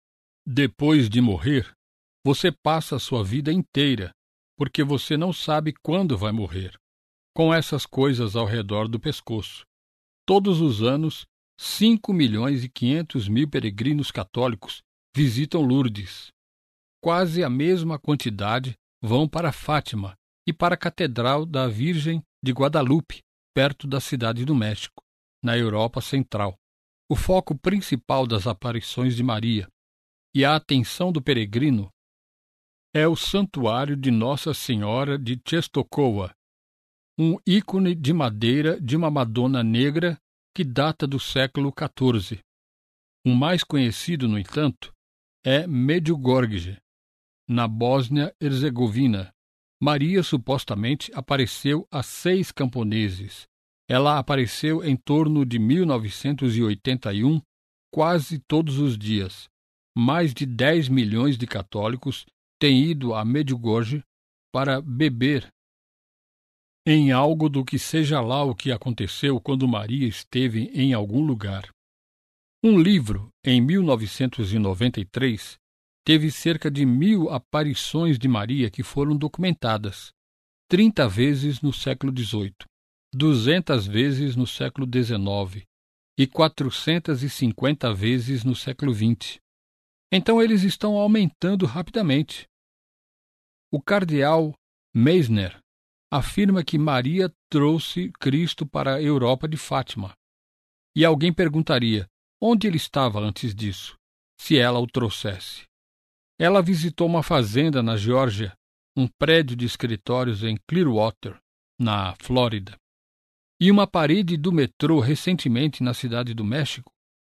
depois de morrer, você passa a sua vida inteira, porque você não sabe quando vai morrer, com essas coisas ao redor do pescoço. Todos os anos, cinco milhões e quinhentos mil peregrinos católicos visitam Lourdes. Quase a mesma quantidade vão para Fátima e para a Catedral da Virgem de Guadalupe, perto da Cidade do México, na Europa Central. O foco principal das aparições de Maria e a atenção do peregrino é o Santuário de Nossa Senhora de Czestochowa, um ícone de madeira de uma Madonna negra que data do século quatorze. O mais conhecido, no entanto, é Medjugorje, na Bósnia-Herzegovina. Maria supostamente apareceu a seis camponeses. Ela apareceu em torno de mil novecentos e oitenta e um, quase todos os dias. Mais de dez milhões de católicos têm ido a Medjugorje para beber em algo do que seja lá o que aconteceu quando Maria esteve em algum lugar. Um livro, em mil novecentos e noventa e três, teve cerca de mil aparições de Maria que foram documentadas, trinta vezes no século dezoito, duzentas vezes no século dezenove e quatrocentas e cinquenta vezes no século vinte. Então eles estão aumentando rapidamente. O cardeal Meissner afirma que Maria trouxe Cristo para a Europa de Fátima. E alguém perguntaria onde ele estava antes disso, se ela o trouxesse. Ela visitou uma fazenda na Geórgia, um prédio de escritórios em Clearwater, na Flórida, e uma parede do metrô recentemente na Cidade do México.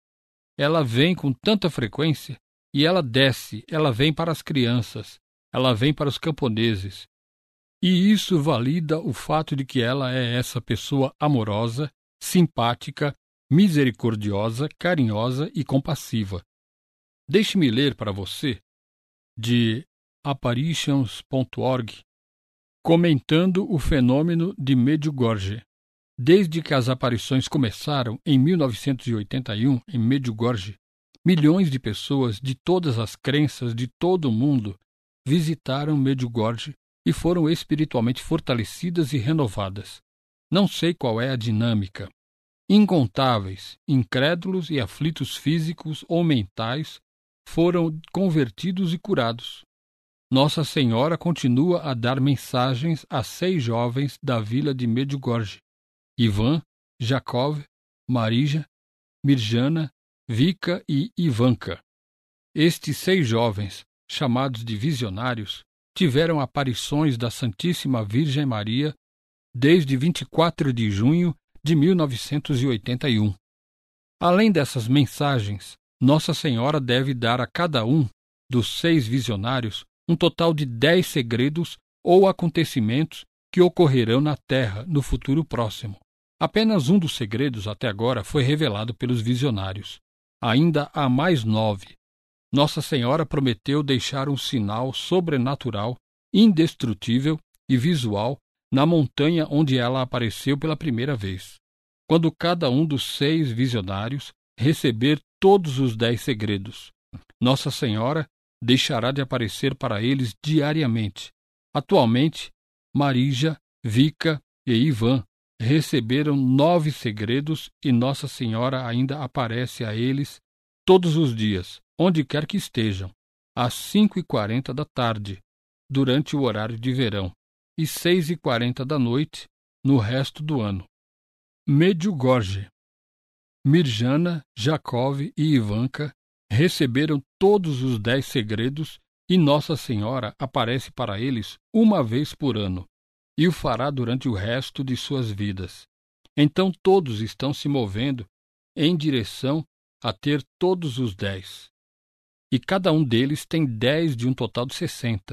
Ela vem com tanta frequência e ela desce, ela vem para as crianças, ela vem para os camponeses. E isso valida o fato de que ela é essa pessoa amorosa, simpática, misericordiosa, carinhosa e compassiva. Deixe-me ler para você, de apparitions ponto org, comentando o fenômeno de Medjugorje. Desde que as aparições começaram em mil novecentos e oitenta e um, em Medjugorje, milhões de pessoas de todas as crenças de todo o mundo visitaram Medjugorje e foram espiritualmente fortalecidas e renovadas. Não sei qual é a dinâmica. Incontáveis, incrédulos e aflitos físicos ou mentais foram convertidos e curados. Nossa Senhora continua a dar mensagens a seis jovens da vila de Medjugorje: Ivan, Jakov, Marija, Mirjana, Vika e Ivanka. Estes seis jovens, chamados de visionários, tiveram aparições da Santíssima Virgem Maria desde vinte e quatro de junho de mil novecentos e oitenta e um. Além dessas mensagens, Nossa Senhora deve dar a cada um dos seis visionários um total de dez segredos ou acontecimentos que ocorrerão na Terra no futuro próximo. Apenas um dos segredos até agora foi revelado pelos visionários. Ainda há mais nove. Nossa Senhora prometeu deixar um sinal sobrenatural, indestrutível e visual na montanha onde ela apareceu pela primeira vez. Quando cada um dos seis visionários receber todos os dez segredos, Nossa Senhora deixará de aparecer para eles diariamente. Atualmente, Marija, Vika e Ivan receberam nove segredos e Nossa Senhora ainda aparece a eles todos os dias, onde quer que estejam, às cinco e quarenta da tarde, durante o horário de verão, e seis e quarenta da noite, no resto do ano. Medjugorje. Mirjana, Jakov e Ivanka receberam todos os dez segredos e Nossa Senhora aparece para eles uma vez por ano e o fará durante o resto de suas vidas. Então todos estão se movendo em direção a ter todos os dez. E cada um deles tem dez de um total de sessenta.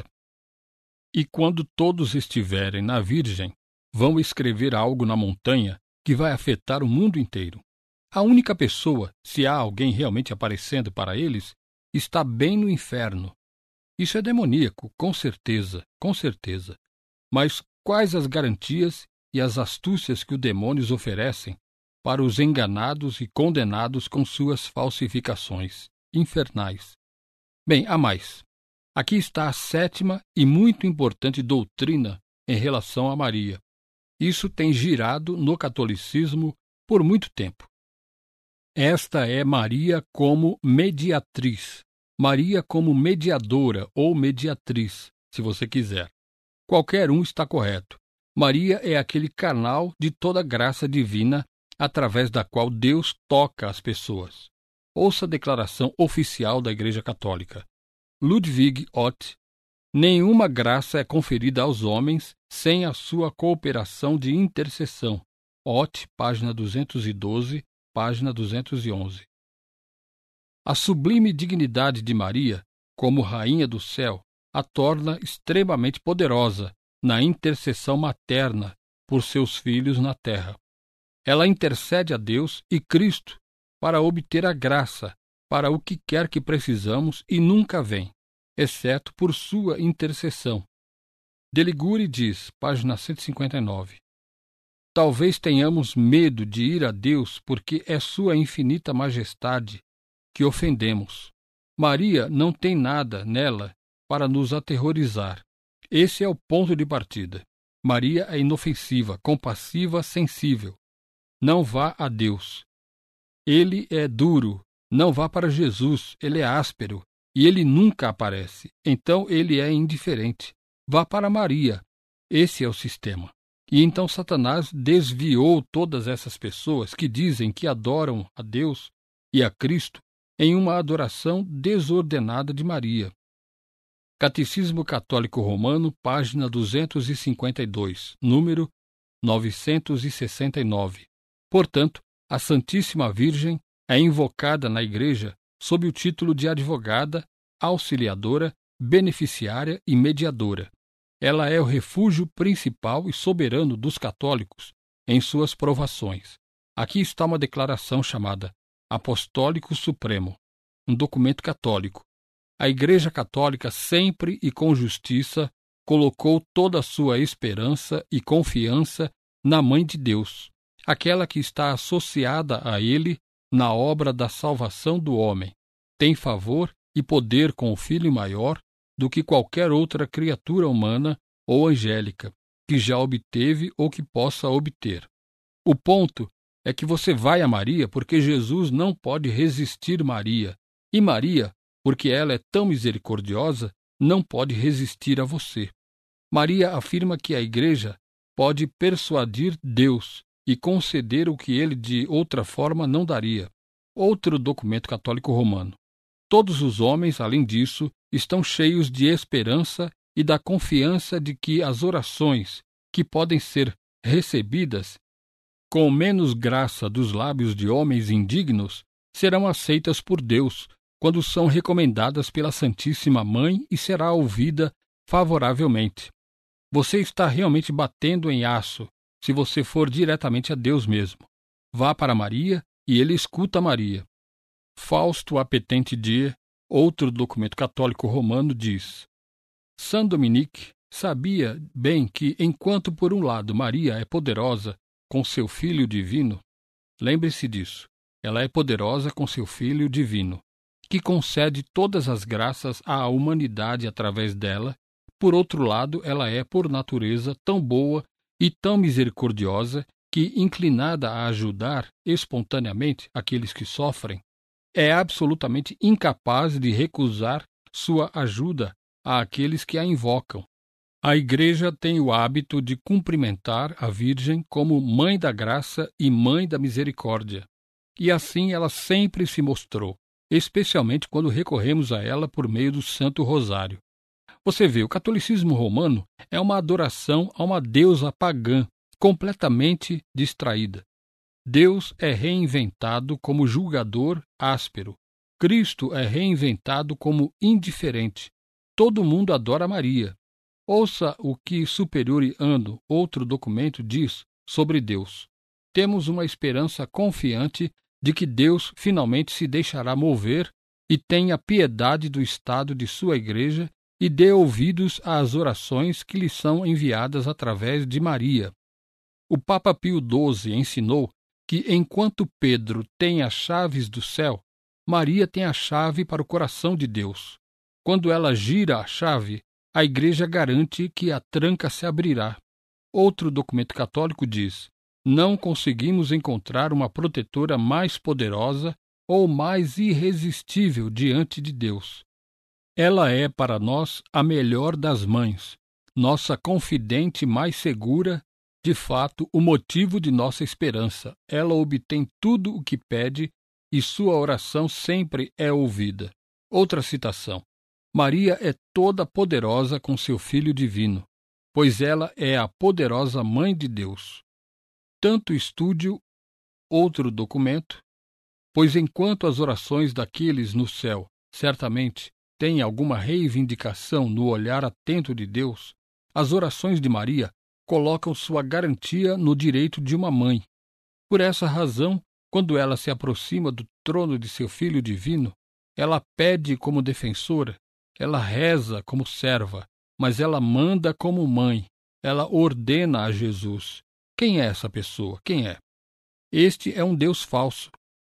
E quando todos estiverem na Virgem, vão escrever algo na montanha que vai afetar o mundo inteiro. A única pessoa, se há alguém realmente aparecendo para eles, está bem no inferno. Isso é demoníaco, com certeza, com certeza. Mas quais as garantias e as astúcias que os demônios oferecem para os enganados e condenados com suas falsificações infernais? Bem, há mais. Aqui está a sétima e muito importante doutrina em relação a Maria. Isso tem girado no catolicismo por muito tempo. Esta é Maria como mediatriz. Maria como mediadora ou mediatriz, se você quiser. Qualquer um está correto. Maria é aquele canal de toda graça divina através da qual Deus toca as pessoas. Ouça a declaração oficial da Igreja Católica. Ludwig Ott: nenhuma graça é conferida aos homens sem a sua cooperação de intercessão. Ott, página duzentos e doze, página duzentos e onze. A sublime dignidade de Maria, como Rainha do Céu, a torna extremamente poderosa na intercessão materna por seus filhos na terra. Ela intercede a Deus e Cristo para obter a graça para o que quer que precisamos e nunca vem, exceto por sua intercessão. De Ligure diz, página cento e cinquenta e nove, talvez tenhamos medo de ir a Deus porque é sua infinita majestade que ofendemos. Maria não tem nada nela para nos aterrorizar. Esse é o ponto de partida. Maria é inofensiva, compassiva, sensível. Não vá a Deus. Ele é duro. Não vá para Jesus. Ele é áspero. E ele nunca aparece. Então ele é indiferente. Vá para Maria. Esse é o sistema. E então Satanás desviou todas essas pessoas que dizem que adoram a Deus e a Cristo em uma adoração desordenada de Maria. Catecismo Católico Romano, página duzentos e cinquenta e dois, número novecentos e sessenta e nove. Portanto, a Santíssima Virgem é invocada na Igreja sob o título de advogada, auxiliadora, beneficiária e mediadora. Ela é o refúgio principal e soberano dos católicos em suas provações. Aqui está uma declaração chamada Apostólico Supremo, um documento católico. A Igreja Católica sempre e com justiça colocou toda a sua esperança e confiança na Mãe de Deus, aquela que está associada a Ele na obra da salvação do homem. Tem favor e poder com o Filho maior do que qualquer outra criatura humana ou angélica que já obteve ou que possa obter. O ponto é que você vai a Maria porque Jesus não pode resistir Maria, e Maria, porque ela é tão misericordiosa, não pode resistir a você. Maria afirma que a Igreja pode persuadir Deus e conceder o que ele de outra forma não daria. Outro documento católico romano. Todos os homens, além disso, estão cheios de esperança e da confiança de que as orações, que podem ser recebidas com menos graça dos lábios de homens indignos, serão aceitas por Deus quando são recomendadas pela Santíssima Mãe e será ouvida favoravelmente. Você está realmente batendo em aço se você for diretamente a Deus mesmo. Vá para Maria e ele escuta Maria. Fausto Apetente Die, outro documento católico romano, diz: Saint Dominique sabia bem que, enquanto por um lado Maria é poderosa com seu Filho divino, lembre-se disso, ela é poderosa com seu Filho divino, que concede todas as graças à humanidade através dela. Por outro lado, ela é, por natureza, tão boa e tão misericordiosa que, inclinada a ajudar espontaneamente aqueles que sofrem, é absolutamente incapaz de recusar sua ajuda àqueles que a invocam. A Igreja tem o hábito de cumprimentar a Virgem como Mãe da Graça e Mãe da Misericórdia. E assim ela sempre se mostrou, especialmente quando recorremos a ela por meio do Santo Rosário. Você vê, o catolicismo romano é uma adoração a uma deusa pagã, completamente distraída. Deus é reinventado como julgador áspero. Cristo é reinventado como indiferente. Todo mundo adora Maria. Ouça o que Superior Ando, outro documento, diz sobre Deus. Temos uma esperança confiante de que Deus finalmente se deixará mover e tenha piedade do estado de sua Igreja e dê ouvidos às orações que lhe são enviadas através de Maria. O Papa Pio doze ensinou que, enquanto Pedro tem as chaves do céu, Maria tem a chave para o coração de Deus. Quando ela gira a chave, a Igreja garante que a tranca se abrirá. Outro documento católico diz: não conseguimos encontrar uma protetora mais poderosa ou mais irresistível diante de Deus. Ela é para nós a melhor das mães, nossa confidente mais segura, de fato, o motivo de nossa esperança. Ela obtém tudo o que pede e sua oração sempre é ouvida. Outra citação. Maria é toda poderosa com seu Filho divino, pois ela é a poderosa Mãe de Deus. Tanto estude outro documento, pois enquanto as orações daqueles no céu certamente têm alguma reivindicação no olhar atento de Deus, as orações de Maria colocam sua garantia no direito de uma mãe. Por essa razão, quando ela se aproxima do trono de seu Filho divino, ela pede como defensora, ela reza como serva, mas ela manda como mãe, ela ordena a Jesus. Quem é essa pessoa? Quem é? Este é um Deus falso.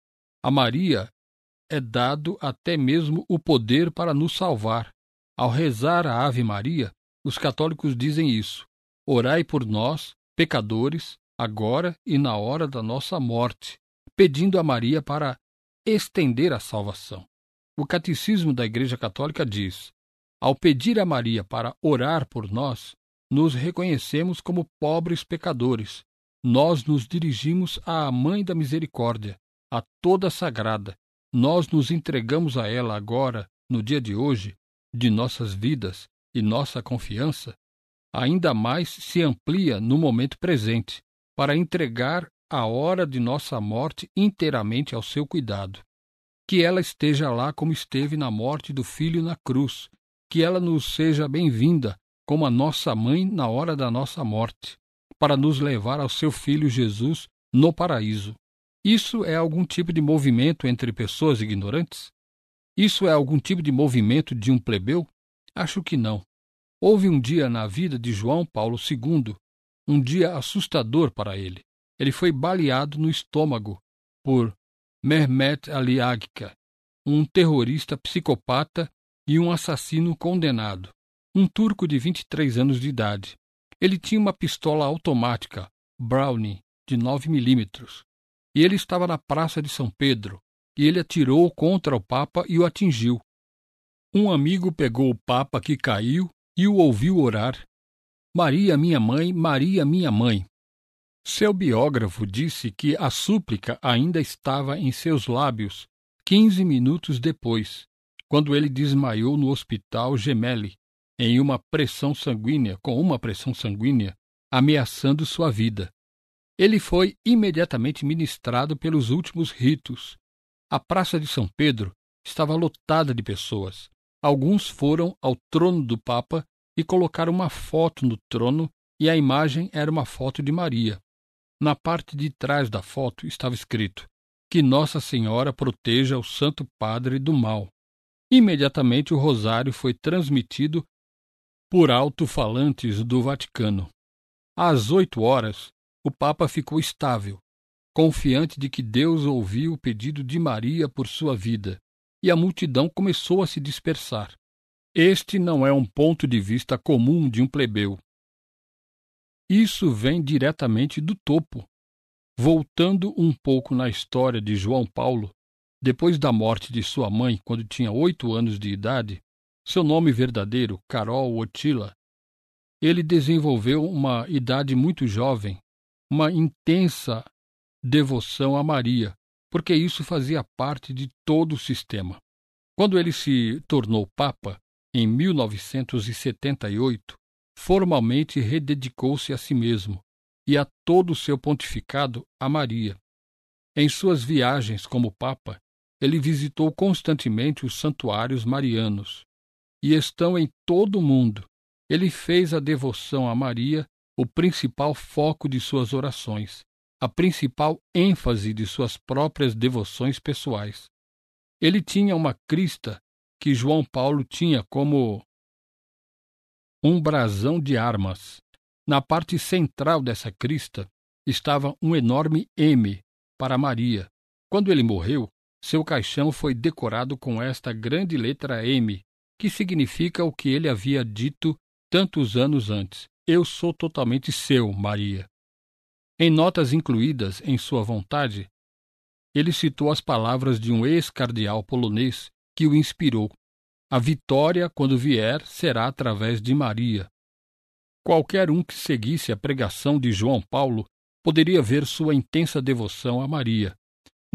A Maria é dado até mesmo o poder para nos salvar. Ao rezar a Ave Maria, os católicos dizem isso: orai por nós, pecadores, agora e na hora da nossa morte, pedindo a Maria para estender a salvação. O Catecismo da Igreja Católica diz: ao pedir a Maria para orar por nós, nos reconhecemos como pobres pecadores. Nós nos dirigimos à Mãe da Misericórdia, a toda sagrada. Nós nos entregamos a ela agora, no dia de hoje, de nossas vidas, e nossa confiança ainda mais se amplia no momento presente, para entregar a hora de nossa morte inteiramente ao seu cuidado. Que ela esteja lá como esteve na morte do Filho na cruz, que ela nos seja bem-vinda como a nossa mãe na hora da nossa morte, para nos levar ao seu Filho Jesus no paraíso. Isso é algum tipo de movimento entre pessoas ignorantes? Isso é algum tipo de movimento de um plebeu? Acho que não. Houve um dia na vida de João Paulo segundo, um dia assustador para ele. Ele foi baleado no estômago por Mehmet Ali Agca, um terrorista psicopata e um assassino condenado, um turco de vinte e três anos de idade. Ele tinha uma pistola automática, Browning, de nove milímetros, e ele estava na Praça de São Pedro, e ele atirou contra o Papa e o atingiu. Um amigo pegou o Papa que caiu e o ouviu orar: Maria, minha mãe, Maria, minha mãe. Seu biógrafo disse que a súplica ainda estava em seus lábios quinze minutos depois, quando ele desmaiou no hospital Gemelli, em uma pressão sanguínea, com uma pressão sanguínea, ameaçando sua vida. Ele foi imediatamente ministrado pelos últimos ritos. A Praça de São Pedro estava lotada de pessoas. Alguns foram ao trono do Papa e colocaram uma foto no trono, e a imagem era uma foto de Maria. Na parte de trás da foto estava escrito: que Nossa Senhora proteja o Santo Padre do mal. Imediatamente o rosário foi transmitido por alto-falantes do Vaticano. Às oito horas, o Papa ficou estável, confiante de que Deus ouviu o pedido de Maria por sua vida, e a multidão começou a se dispersar. Este não é um ponto de vista comum de um plebeu. Isso vem diretamente do topo. Voltando um pouco na história de João Paulo, depois da morte de sua mãe, quando tinha oito anos de idade, seu nome verdadeiro, Carol Wojtyla, ele desenvolveu uma idade muito jovem, uma intensa devoção a Maria, porque isso fazia parte de todo o sistema. Quando ele se tornou Papa, em mil novecentos e setenta e oito, formalmente rededicou-se a si mesmo e a todo o seu pontificado a Maria. Em suas viagens como Papa, ele visitou constantemente os santuários marianos, e estão em todo o mundo. Ele fez a devoção a Maria o principal foco de suas orações, a principal ênfase de suas próprias devoções pessoais. Ele tinha uma crista que João Paulo tinha como um brasão de armas. Na parte central dessa crista estava um enorme M para Maria. Quando ele morreu, seu caixão foi decorado com esta grande letra M, que significa o que ele havia dito tantos anos antes: eu sou totalmente seu, Maria. Em notas incluídas em sua vontade, ele citou as palavras de um ex-cardeal polonês que o inspirou: a vitória, quando vier, será através de Maria. Qualquer um que seguisse a pregação de João Paulo poderia ver sua intensa devoção a Maria.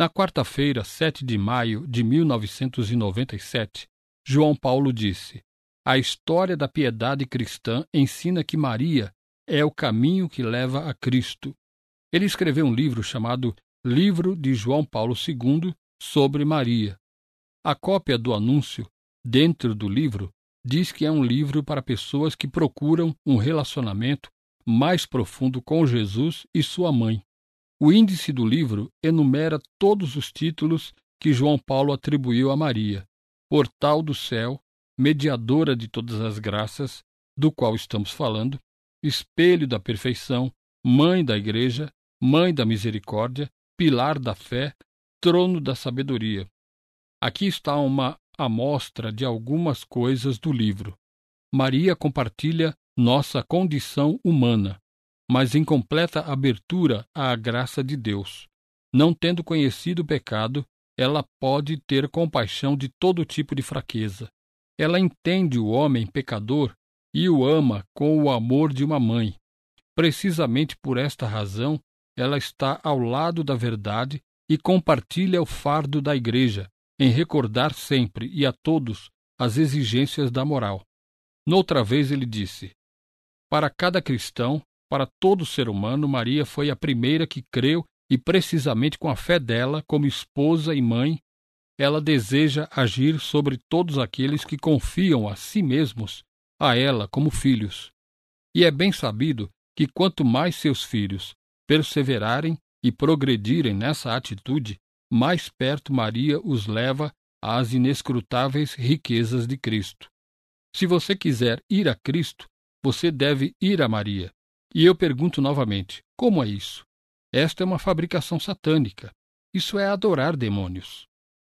Na quarta-feira, sete de maio de mil novecentos e noventa e sete, João Paulo disse: a história da piedade cristã ensina que Maria é o caminho que leva a Cristo. Ele escreveu um livro chamado Livro de João Paulo segundo sobre Maria. A cópia do anúncio, dentro do livro, diz que é um livro para pessoas que procuram um relacionamento mais profundo com Jesus e sua mãe. O índice do livro enumera todos os títulos que João Paulo atribuiu a Maria: Portal do Céu, Mediadora de todas as graças, do qual estamos falando, Espelho da Perfeição, Mãe da Igreja, Mãe da Misericórdia, Pilar da Fé, Trono da Sabedoria. Aqui está uma amostra de algumas coisas do livro. Maria compartilha nossa condição humana, mas em completa abertura à graça de Deus. Não tendo conhecido o pecado, ela pode ter compaixão de todo tipo de fraqueza. Ela entende o homem pecador e o ama com o amor de uma mãe. Precisamente por esta razão, ela está ao lado da verdade e compartilha o fardo da Igreja, em recordar sempre e a todos as exigências da moral. Noutra vez ele disse: para cada cristão, para todo ser humano, Maria foi a primeira que creu e, precisamente com a fé dela, como esposa e mãe, ela deseja agir sobre todos aqueles que confiam a si mesmos a ela como filhos. E é bem sabido que quanto mais seus filhos perseverarem e progredirem nessa atitude, mais perto Maria os leva às inescrutáveis riquezas de Cristo. Se você quiser ir a Cristo, você deve ir a Maria. E eu pergunto novamente, como é isso? Esta é uma fabricação satânica. Isso é adorar demônios.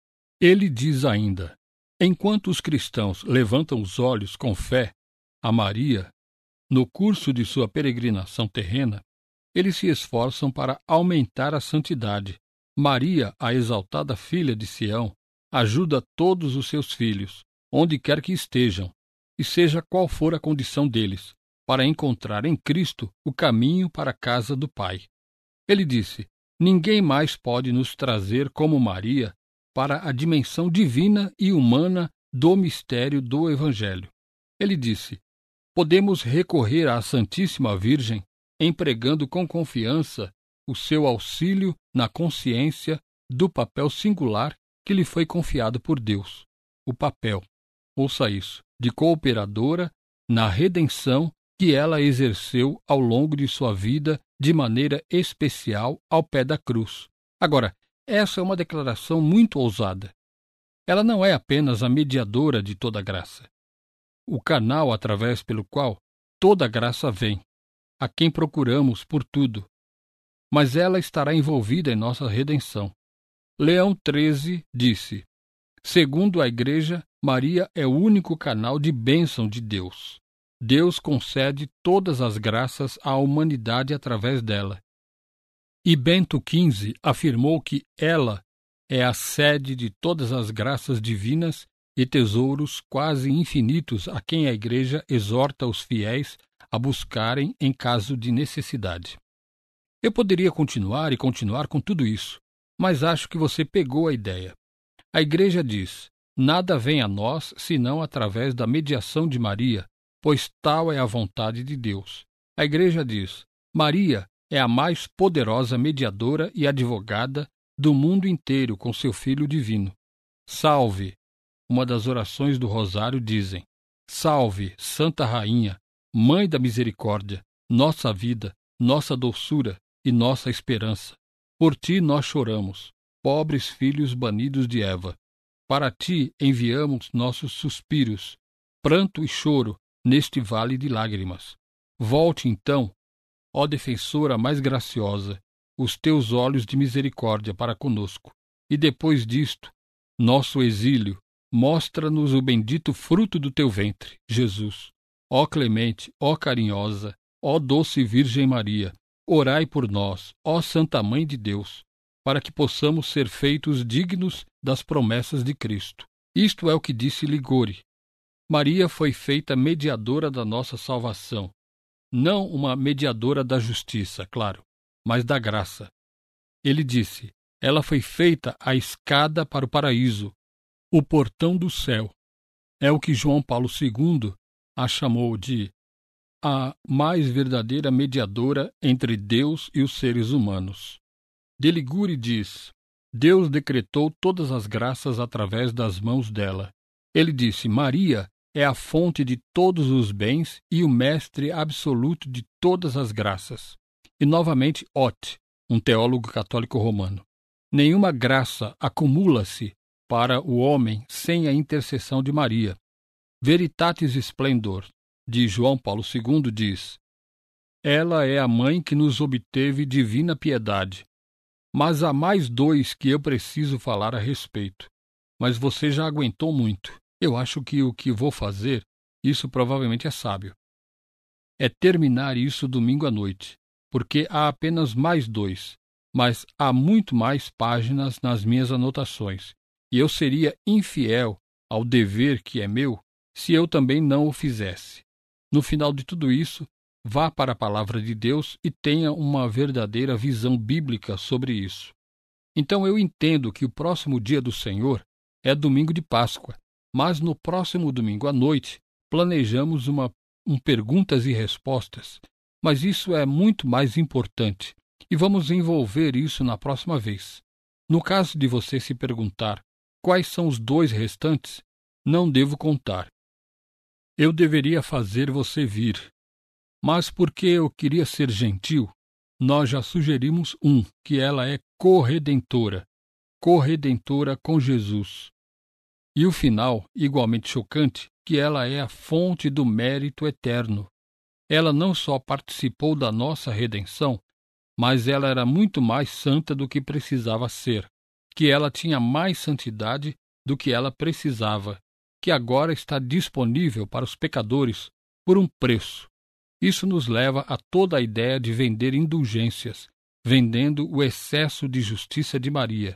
Ele diz ainda: enquanto os cristãos levantam os olhos com fé a Maria, no curso de sua peregrinação terrena, eles se esforçam para aumentar a santidade. Maria, a exaltada filha de Sião, ajuda todos os seus filhos, onde quer que estejam, e seja qual for a condição deles, para encontrar em Cristo o caminho para a casa do Pai. Ele disse: ninguém mais pode nos trazer como Maria para a dimensão divina e humana do mistério do Evangelho. Ele disse: podemos recorrer à Santíssima Virgem, empregando com confiança o seu auxílio na consciência do papel singular que lhe foi confiado por Deus. O papel, ouça isso, de cooperadora na redenção que ela exerceu ao longo de sua vida de maneira especial ao pé da cruz. Agora, essa é uma declaração muito ousada. Ela não é apenas a mediadora de toda graça, o canal através pelo qual toda graça vem, a quem procuramos por tudo, mas ela estará envolvida em nossa redenção. Leão treze disse: segundo a Igreja, Maria é o único canal de bênção de Deus. Deus concede todas as graças à humanidade através dela. E Bento quinze afirmou que ela é a sede de todas as graças divinas e tesouros quase infinitos a quem a Igreja exorta os fiéis a buscarem em caso de necessidade. Eu poderia continuar e continuar com tudo isso, mas acho que você pegou a ideia. A Igreja diz: nada vem a nós senão através da mediação de Maria, pois tal é a vontade de Deus. A Igreja diz: Maria é a mais poderosa mediadora e advogada do mundo inteiro com seu Filho divino. Salve! Uma das orações do Rosário dizem: salve, Santa Rainha, Mãe da Misericórdia, nossa vida, nossa doçura e nossa esperança. Por ti nós choramos, pobres filhos banidos de Eva. Para ti enviamos nossos suspiros, pranto e choro neste vale de lágrimas. Volte então, ó defensora mais graciosa, os teus olhos de misericórdia para conosco, e depois disto, nosso exílio, mostra-nos o bendito fruto do teu ventre, Jesus. Ó clemente, ó carinhosa, ó doce Virgem Maria, orai por nós, ó Santa Mãe de Deus, para que possamos ser feitos dignos das promessas de Cristo. Isto é o que disse Ligori. Maria foi feita mediadora da nossa salvação. Não uma mediadora da justiça, claro, mas da graça. Ele disse: Ela foi feita a escada para o paraíso, o portão do céu. É o que João Paulo segundo a chamou de a mais verdadeira mediadora entre Deus e os seres humanos. De Ligure diz: Deus decretou todas as graças através das mãos dela. Ele disse: Maria é a fonte de todos os bens e o mestre absoluto de todas as graças. E novamente Ott, um teólogo católico romano: nenhuma graça acumula-se para o homem sem a intercessão de Maria. Veritatis Splendor, de João Paulo segundo, diz: ela é a mãe que nos obteve divina piedade. Mas há mais dois que eu preciso falar a respeito. Mas você já aguentou muito. Eu acho que o que vou fazer, isso provavelmente é sábio, é terminar isso domingo à noite, porque há apenas mais dois, mas há muito mais páginas nas minhas anotações, e eu seria infiel ao dever que é meu se eu também não o fizesse. No final de tudo isso, vá para a palavra de Deus e tenha uma verdadeira visão bíblica sobre isso. Então eu entendo que o próximo dia do Senhor é domingo de Páscoa, mas no próximo domingo à noite planejamos uma um perguntas e respostas, mas isso é muito mais importante e vamos envolver isso na próxima vez. No caso de você se perguntar quais são os dois restantes, não devo contar. Eu deveria fazer você vir. Mas porque eu queria ser gentil, nós já sugerimos um, que ela é corredentora, corredentora com Jesus. E o final, igualmente chocante, que ela é a fonte do mérito eterno. Ela não só participou da nossa redenção, mas ela era muito mais santa do que precisava ser, que ela tinha mais santidade do que ela precisava, que agora está disponível para os pecadores por um preço. Isso nos leva a toda a ideia de vender indulgências, vendendo o excesso de justiça de Maria.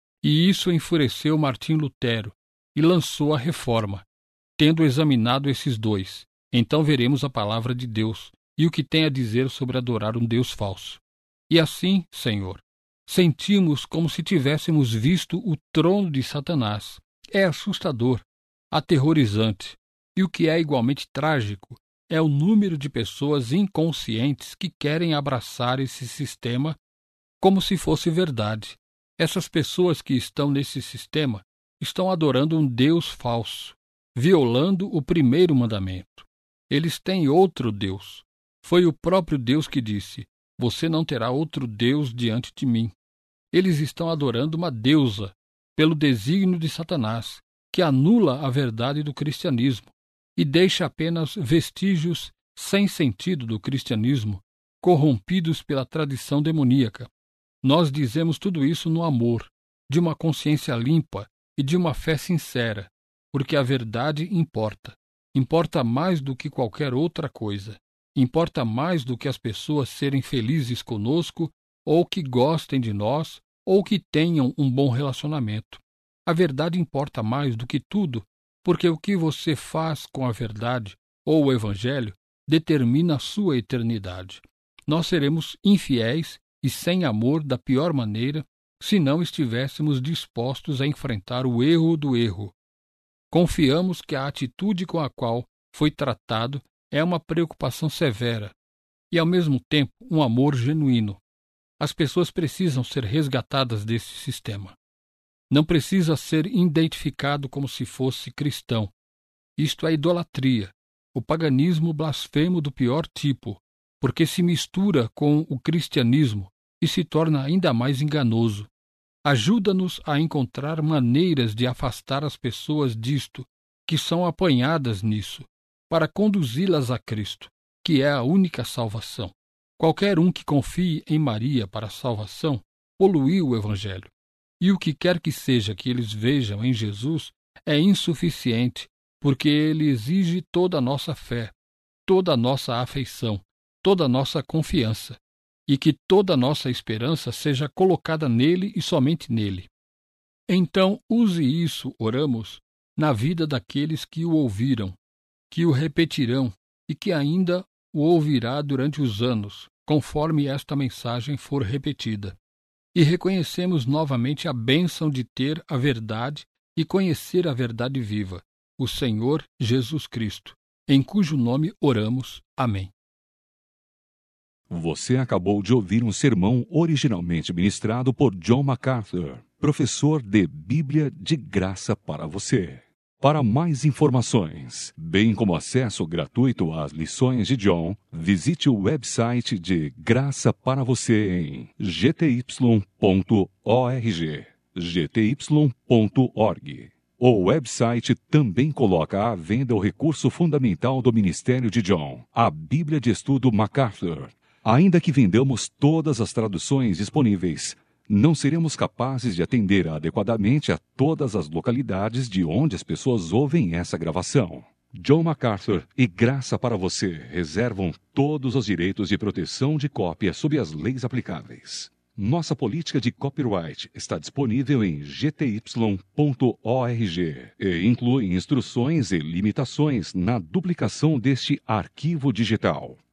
E isso enfureceu Martim Lutero e lançou a reforma. Tendo examinado esses dois, então veremos a palavra de Deus e o que tem a dizer sobre adorar um Deus falso. E assim, Senhor, sentimos como se tivéssemos visto o trono de Satanás. É assustador, aterrorizante, e o que é igualmente trágico é o número de pessoas inconscientes que querem abraçar esse sistema como se fosse verdade. Essas pessoas que estão nesse sistema estão adorando um Deus falso, violando o primeiro mandamento. Eles têm outro Deus. Foi o próprio Deus que disse: você não terá outro Deus diante de mim. Eles estão adorando uma deusa, pelo desígnio de Satanás, que anula a verdade do cristianismo e deixa apenas vestígios sem sentido do cristianismo, corrompidos pela tradição demoníaca. Nós dizemos tudo isso no amor, de uma consciência limpa e de uma fé sincera, porque a verdade importa. Importa mais do que qualquer outra coisa. Importa mais do que as pessoas serem felizes conosco, ou que gostem de nós, ou que tenham um bom relacionamento. A verdade importa mais do que tudo, porque o que você faz com a verdade, ou o Evangelho, determina a sua eternidade. Nós seremos infiéis e sem amor da pior maneira, se não estivéssemos dispostos a enfrentar o erro do erro. Confiamos que a atitude com a qual foi tratado é uma preocupação severa e, ao mesmo tempo, um amor genuíno. As pessoas precisam ser resgatadas desse sistema. Não precisa ser identificado como se fosse cristão. Isto é idolatria, o paganismo blasfemo do pior tipo, porque se mistura com o cristianismo e se torna ainda mais enganoso. Ajuda-nos a encontrar maneiras de afastar as pessoas disto, que são apanhadas nisso, para conduzi-las a Cristo, que é a única salvação. Qualquer um que confie em Maria para a salvação poluiu o Evangelho. E o que quer que seja que eles vejam em Jesus é insuficiente, porque ele exige toda a nossa fé, toda a nossa afeição, toda a nossa confiança, e que toda a nossa esperança seja colocada nele e somente nele. Então, use isso, oramos, na vida daqueles que o ouviram, que o repetirão e que ainda o ouvirá durante os anos, conforme esta mensagem for repetida. e reconhecemos novamente a bênção de ter a verdade e conhecer a verdade viva, o Senhor Jesus Cristo, em cujo nome oramos. Amém. Você acabou de ouvir um sermão originalmente ministrado por John MacArthur, professor de Bíblia de graça para você. Para mais informações, bem como acesso gratuito às lições de John, visite o website de Graça para Você em g t y ponto org. g t y ponto org. O website também coloca à venda o recurso fundamental do ministério de John, a Bíblia de Estudo MacArthur. Ainda que vendamos todas as traduções disponíveis, não seremos capazes de atender adequadamente a todas as localidades de onde as pessoas ouvem essa gravação. John MacArthur e Graça para Você reservam todos os direitos de proteção de cópia sob as leis aplicáveis. Nossa política de copyright está disponível em g t y ponto org e inclui instruções e limitações na duplicação deste arquivo digital.